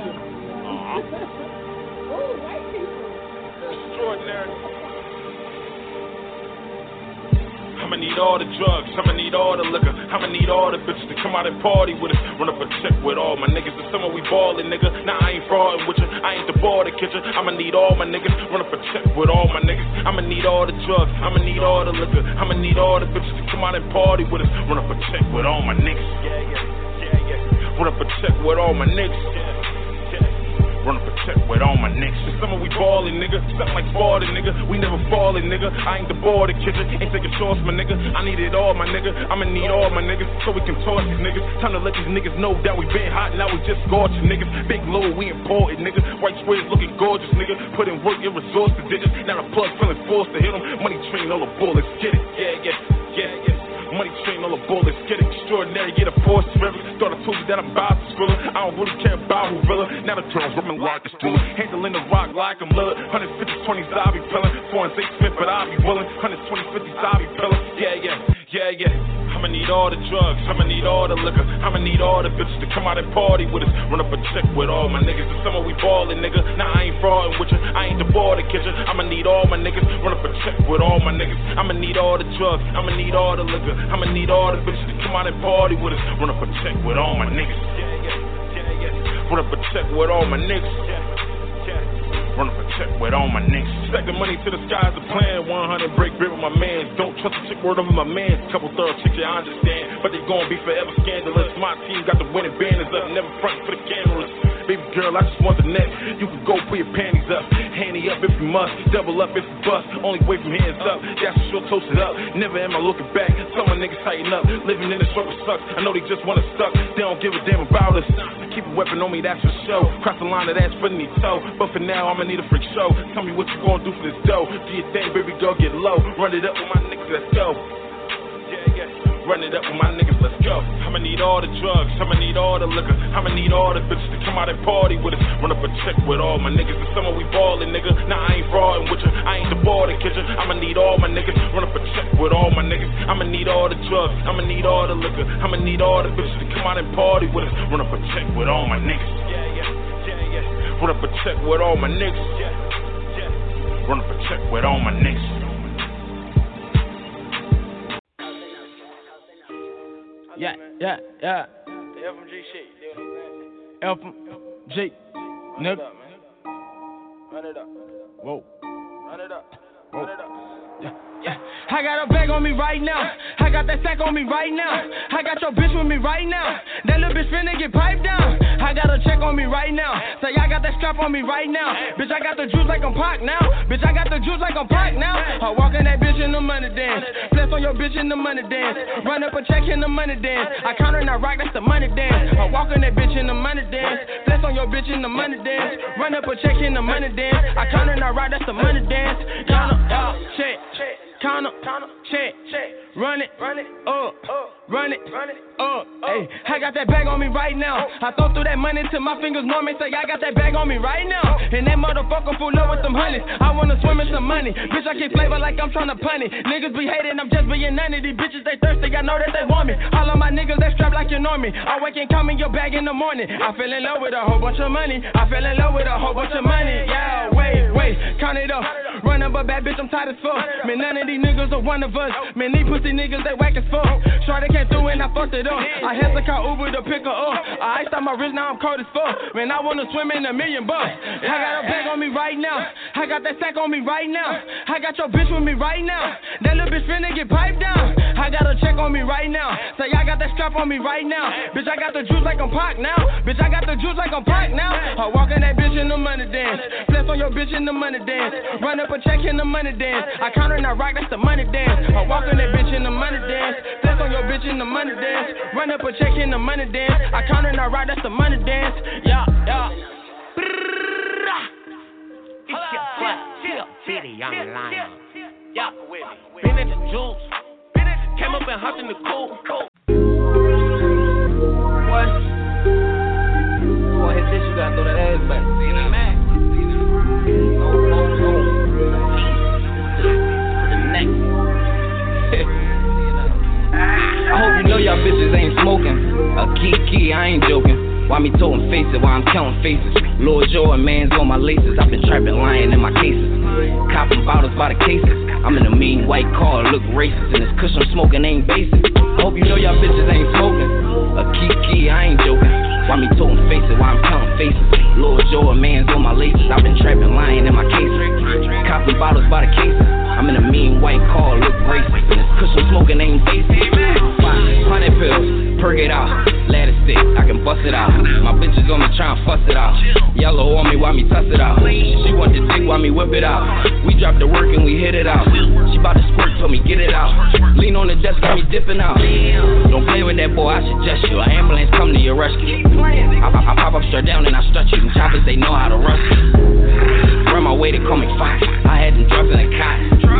Ooh, white people. Extraordinary. I'ma need all the drugs, I'ma need all the liquor, I'ma need all the bitches to come out and party with us. Run up a check with all my niggas. The summer we ballin', nigga. Nah, I ain't fraudin' with you. I ain't the border kitchen. I'ma need all my niggas. Run up a check with all my niggas. I'ma need all the drugs, I'ma need all the liquor, I'ma need all the bitches to come out and party with us. Run up a check with all my niggas. Yeah. Run up a check with all my niggas. Run up a check with all my niggas. The summer we ballin', nigga. Something like ballin', nigga. We never fallin', nigga. I ain't the border kitchen. Ain't taking shorts, my nigga. I need it all, my nigga. I'ma need all my niggas so we can toss these niggas. Time to let these niggas know that we been hot. Now we just gorgeous, niggas. Big low, we important, nigga. White squares looking gorgeous, nigga. Put in work and resource to digits. Now the plug feeling forced to hit them. Money train all the bullets. Get it. Yeah. Money train all the bullets, get extraordinary, get a force river. Thought I told you that I'm about to skriller. I don't really care about who realer. Now the girls rubbing like a stroller. Handling the rock like I'm Lillard. 150, 20s, I'll be pillin'. 4 and 6 Smith, but I'll be willin'. 120, 50s, I'll be pillin'. Yeah. I'ma need all the drugs, I'ma need all the liquor, I'ma need all the bitches to come out and party with us. Run up a check with all my niggas. The summer we ballin', nigga. Nah, I ain't fraudin' with you. I ain't the border kitchen. I'ma need all my niggas. Run up a check with all my niggas. I'ma need all the drugs, I'ma need all the liquor, I'ma need all the bitches to come out and party with us. Run up a check with all my niggas. Yeah. Run up a check with all my niggas. Run up a check with all my niggas. Stack the money to the sky's the plan. 100 break bread with my mans. Don't trust a chick, word over my mans. Couple thorough chicks, yeah, I understand. But they gon' be forever scandalous. My team got the winning banners up. Never front for the cameras. Baby girl, I just want the next. You can go put your panties up. Handy up if you must. Double up if you bust. Only way from hands up. That's for sure, toast it up. Never am I looking back. Some of my niggas tighten up. Living in this world sucks. I know they just wanna suck. They don't give a damn about us. Keep a weapon on me, that's for sure. Cross the line of that's for me toe. But for now, I'ma need a freak show. Tell me what you gonna do for this dough. Do your thing, baby girl, get low. Run it up with my niggas, let's go. Yeah. Run it up with my niggas, let's go. I'ma need all the drugs, I'ma need all the liquor, I'ma need all the bitches to come out and party with us. Run up a check with all my niggas. The summer we ballin', nigga. Nah, I ain't fraudin' with you. I ain't the border kitchen. I'ma need all my niggas. Run up a check with all my niggas. I'ma need all the drugs, I'ma need all the liquor, I'ma need all the bitches to come out and party with us. Run up a check with all my niggas. Yeah. Run up a check with all my niggas. Run up a check with all my niggas. Yeah. The FMG shit, you know what I'm saying? FMG, nigga. Run it up. Whoa. Run it up. Yeah. I got a bag on me right now. I got that sack on me right now. I got your bitch with me right now. That little bitch finna get piped down. I got a check on me right now. Say I got that strap on me right now. Bitch, I got the juice like I'm Pac now. Bitch, I got the juice like I'm Pac now. I walk in that bitch in the money dance. Flex on your bitch in the money dance. Run up a check in the money dance. I count her and I rock, that's the money dance. I walk in that bitch in the money dance. Flex on your bitch in the money dance. Run up a check in the money dance. I count her and I rock, that's the money dance. Count up, check. Count up, check, run it up, Hey, I got that bag on me right now. I throw through that money till my fingers numb. Say I got that bag on me right now. And that motherfucker full up with them honeys. I wanna swim in some money. Bitch, I keep flavor like I'm tryna punt it. Niggas be hating, I'm just being none of these bitches. They thirsty, I know that they want me. All of my niggas that strapped like you know me. I wake and come in your bag in the morning. I fell in love with a whole bunch of money. Yeah, wait, count it up. Run up a bad bitch, I'm tired as fuck. Man, none of these niggas are one of us. Man, these pussy niggas, they whack as fuck. Shorty came through and I fucked it up. I had to call Uber to pick her up. I iced out my wrist, now I'm cold as fuck. Man, I wanna swim in $1 million bucks. I got a bag on me right now. I got that sack on me right now. I got your bitch with me right now. That little bitch finna get piped down. I got a check on me right now. Say I got that strap on me right now. Bitch, I got the juice like I'm Pac now. Bitch, I got the juice like I'm Pac now. I walk in that bitch in the money dance. Flex on your bitch in the money dance. Run up a check in the money dance. I count her and I rock, that's the money dance. I walk in that bitch in the money dance. Flex on your bitch in the money dance. Run up a check in the money dance. I count her and I rock, that's the money dance. Yeah, yeah. It's your butt, City Young Lion. Yeah, been at the juice. Came up and hopped in the coupe. What? Boy, hit this, you gotta throw that ass back. I hope you know y'all bitches ain't smoking. A key, I ain't joking. Why me toting faces while I'm counting faces? Lord Joe and man's on my laces. I've been trapping, lying in my cases. Copping bottles by the cases. I'm in a mean white car, look racist. And this cushion smoking ain't basic. I hope you know y'all bitches ain't smoking. A key, I ain't joking. Why me toting faces while I'm counting faces? Lord Joe and man's on my laces. I've been trapping, lying in my cases. Copping bottles by the cases. I'm in a mean white car, look racist. And this cushion smoking ain't basic. 500 pills, perk it out. Ladder stick, I can bust it out. My bitches on me tryna fuss it out. Yellow on me, why me tuss it out? She want the dick, why me whip it out? We drop the work and we hit it out. She bout to squirt, told me get it out. Lean on the desk, got me dipping out. Don't play with that boy, I suggest you. An ambulance come to your rescue. I pop up, straight down and I stretch you. Them choppers, they know how to rush you. Run my way, they call me fire. I had them drugs in the cot.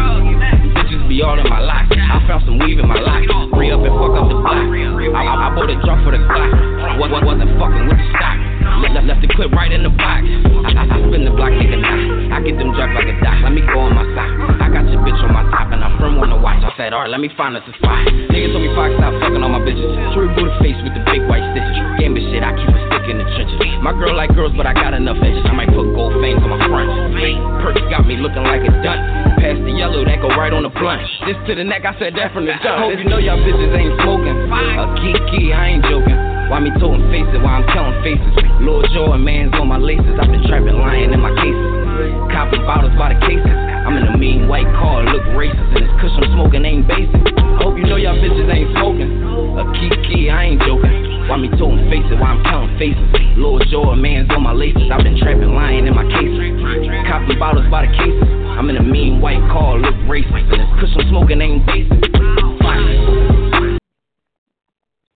Bitches be all in my lock. I found some weave in my lock. Re up and fuck up the block. I bought a drum for the Glock. Wasn't fucking with the stock. Left the clip right in the box. I spin the block, nigga, nah. I get them drugs like a doc. Let me go on my sock. I got your bitch on my top and I'm from on the watch. I said, alright, let me find us a spot. Niggas told me Fox stop fucking on my bitches. True Buddha face with the big white stitches. Game of shit, I keep a stick in the trenches. My girl like girls, but I got enough edges. I might put gold fangs on my front. Perks got me looking like a duck. Past the yellow, that go right on the blunt. This to the neck, I said that from the jump. Hope you know y'all bitches ain't smoking. A key, I ain't joking. Why me toting faces while I'm counting faces? Lord Joe and man's on my laces. I've been trapping, lying in my cases. Copping bottles by the cases. I'm in a mean white car, look racist. And this cushion smoking ain't basic. Hope you know y'all bitches ain't smoking. A key, I ain't joking. Why me toting faces while I'm counting faces? Lord Joe and man's on my laces. I've been trapping, lying in my cases. Copping bottles by the cases. I'm in a mean white car, look racist. And this cushion smoking ain't basic.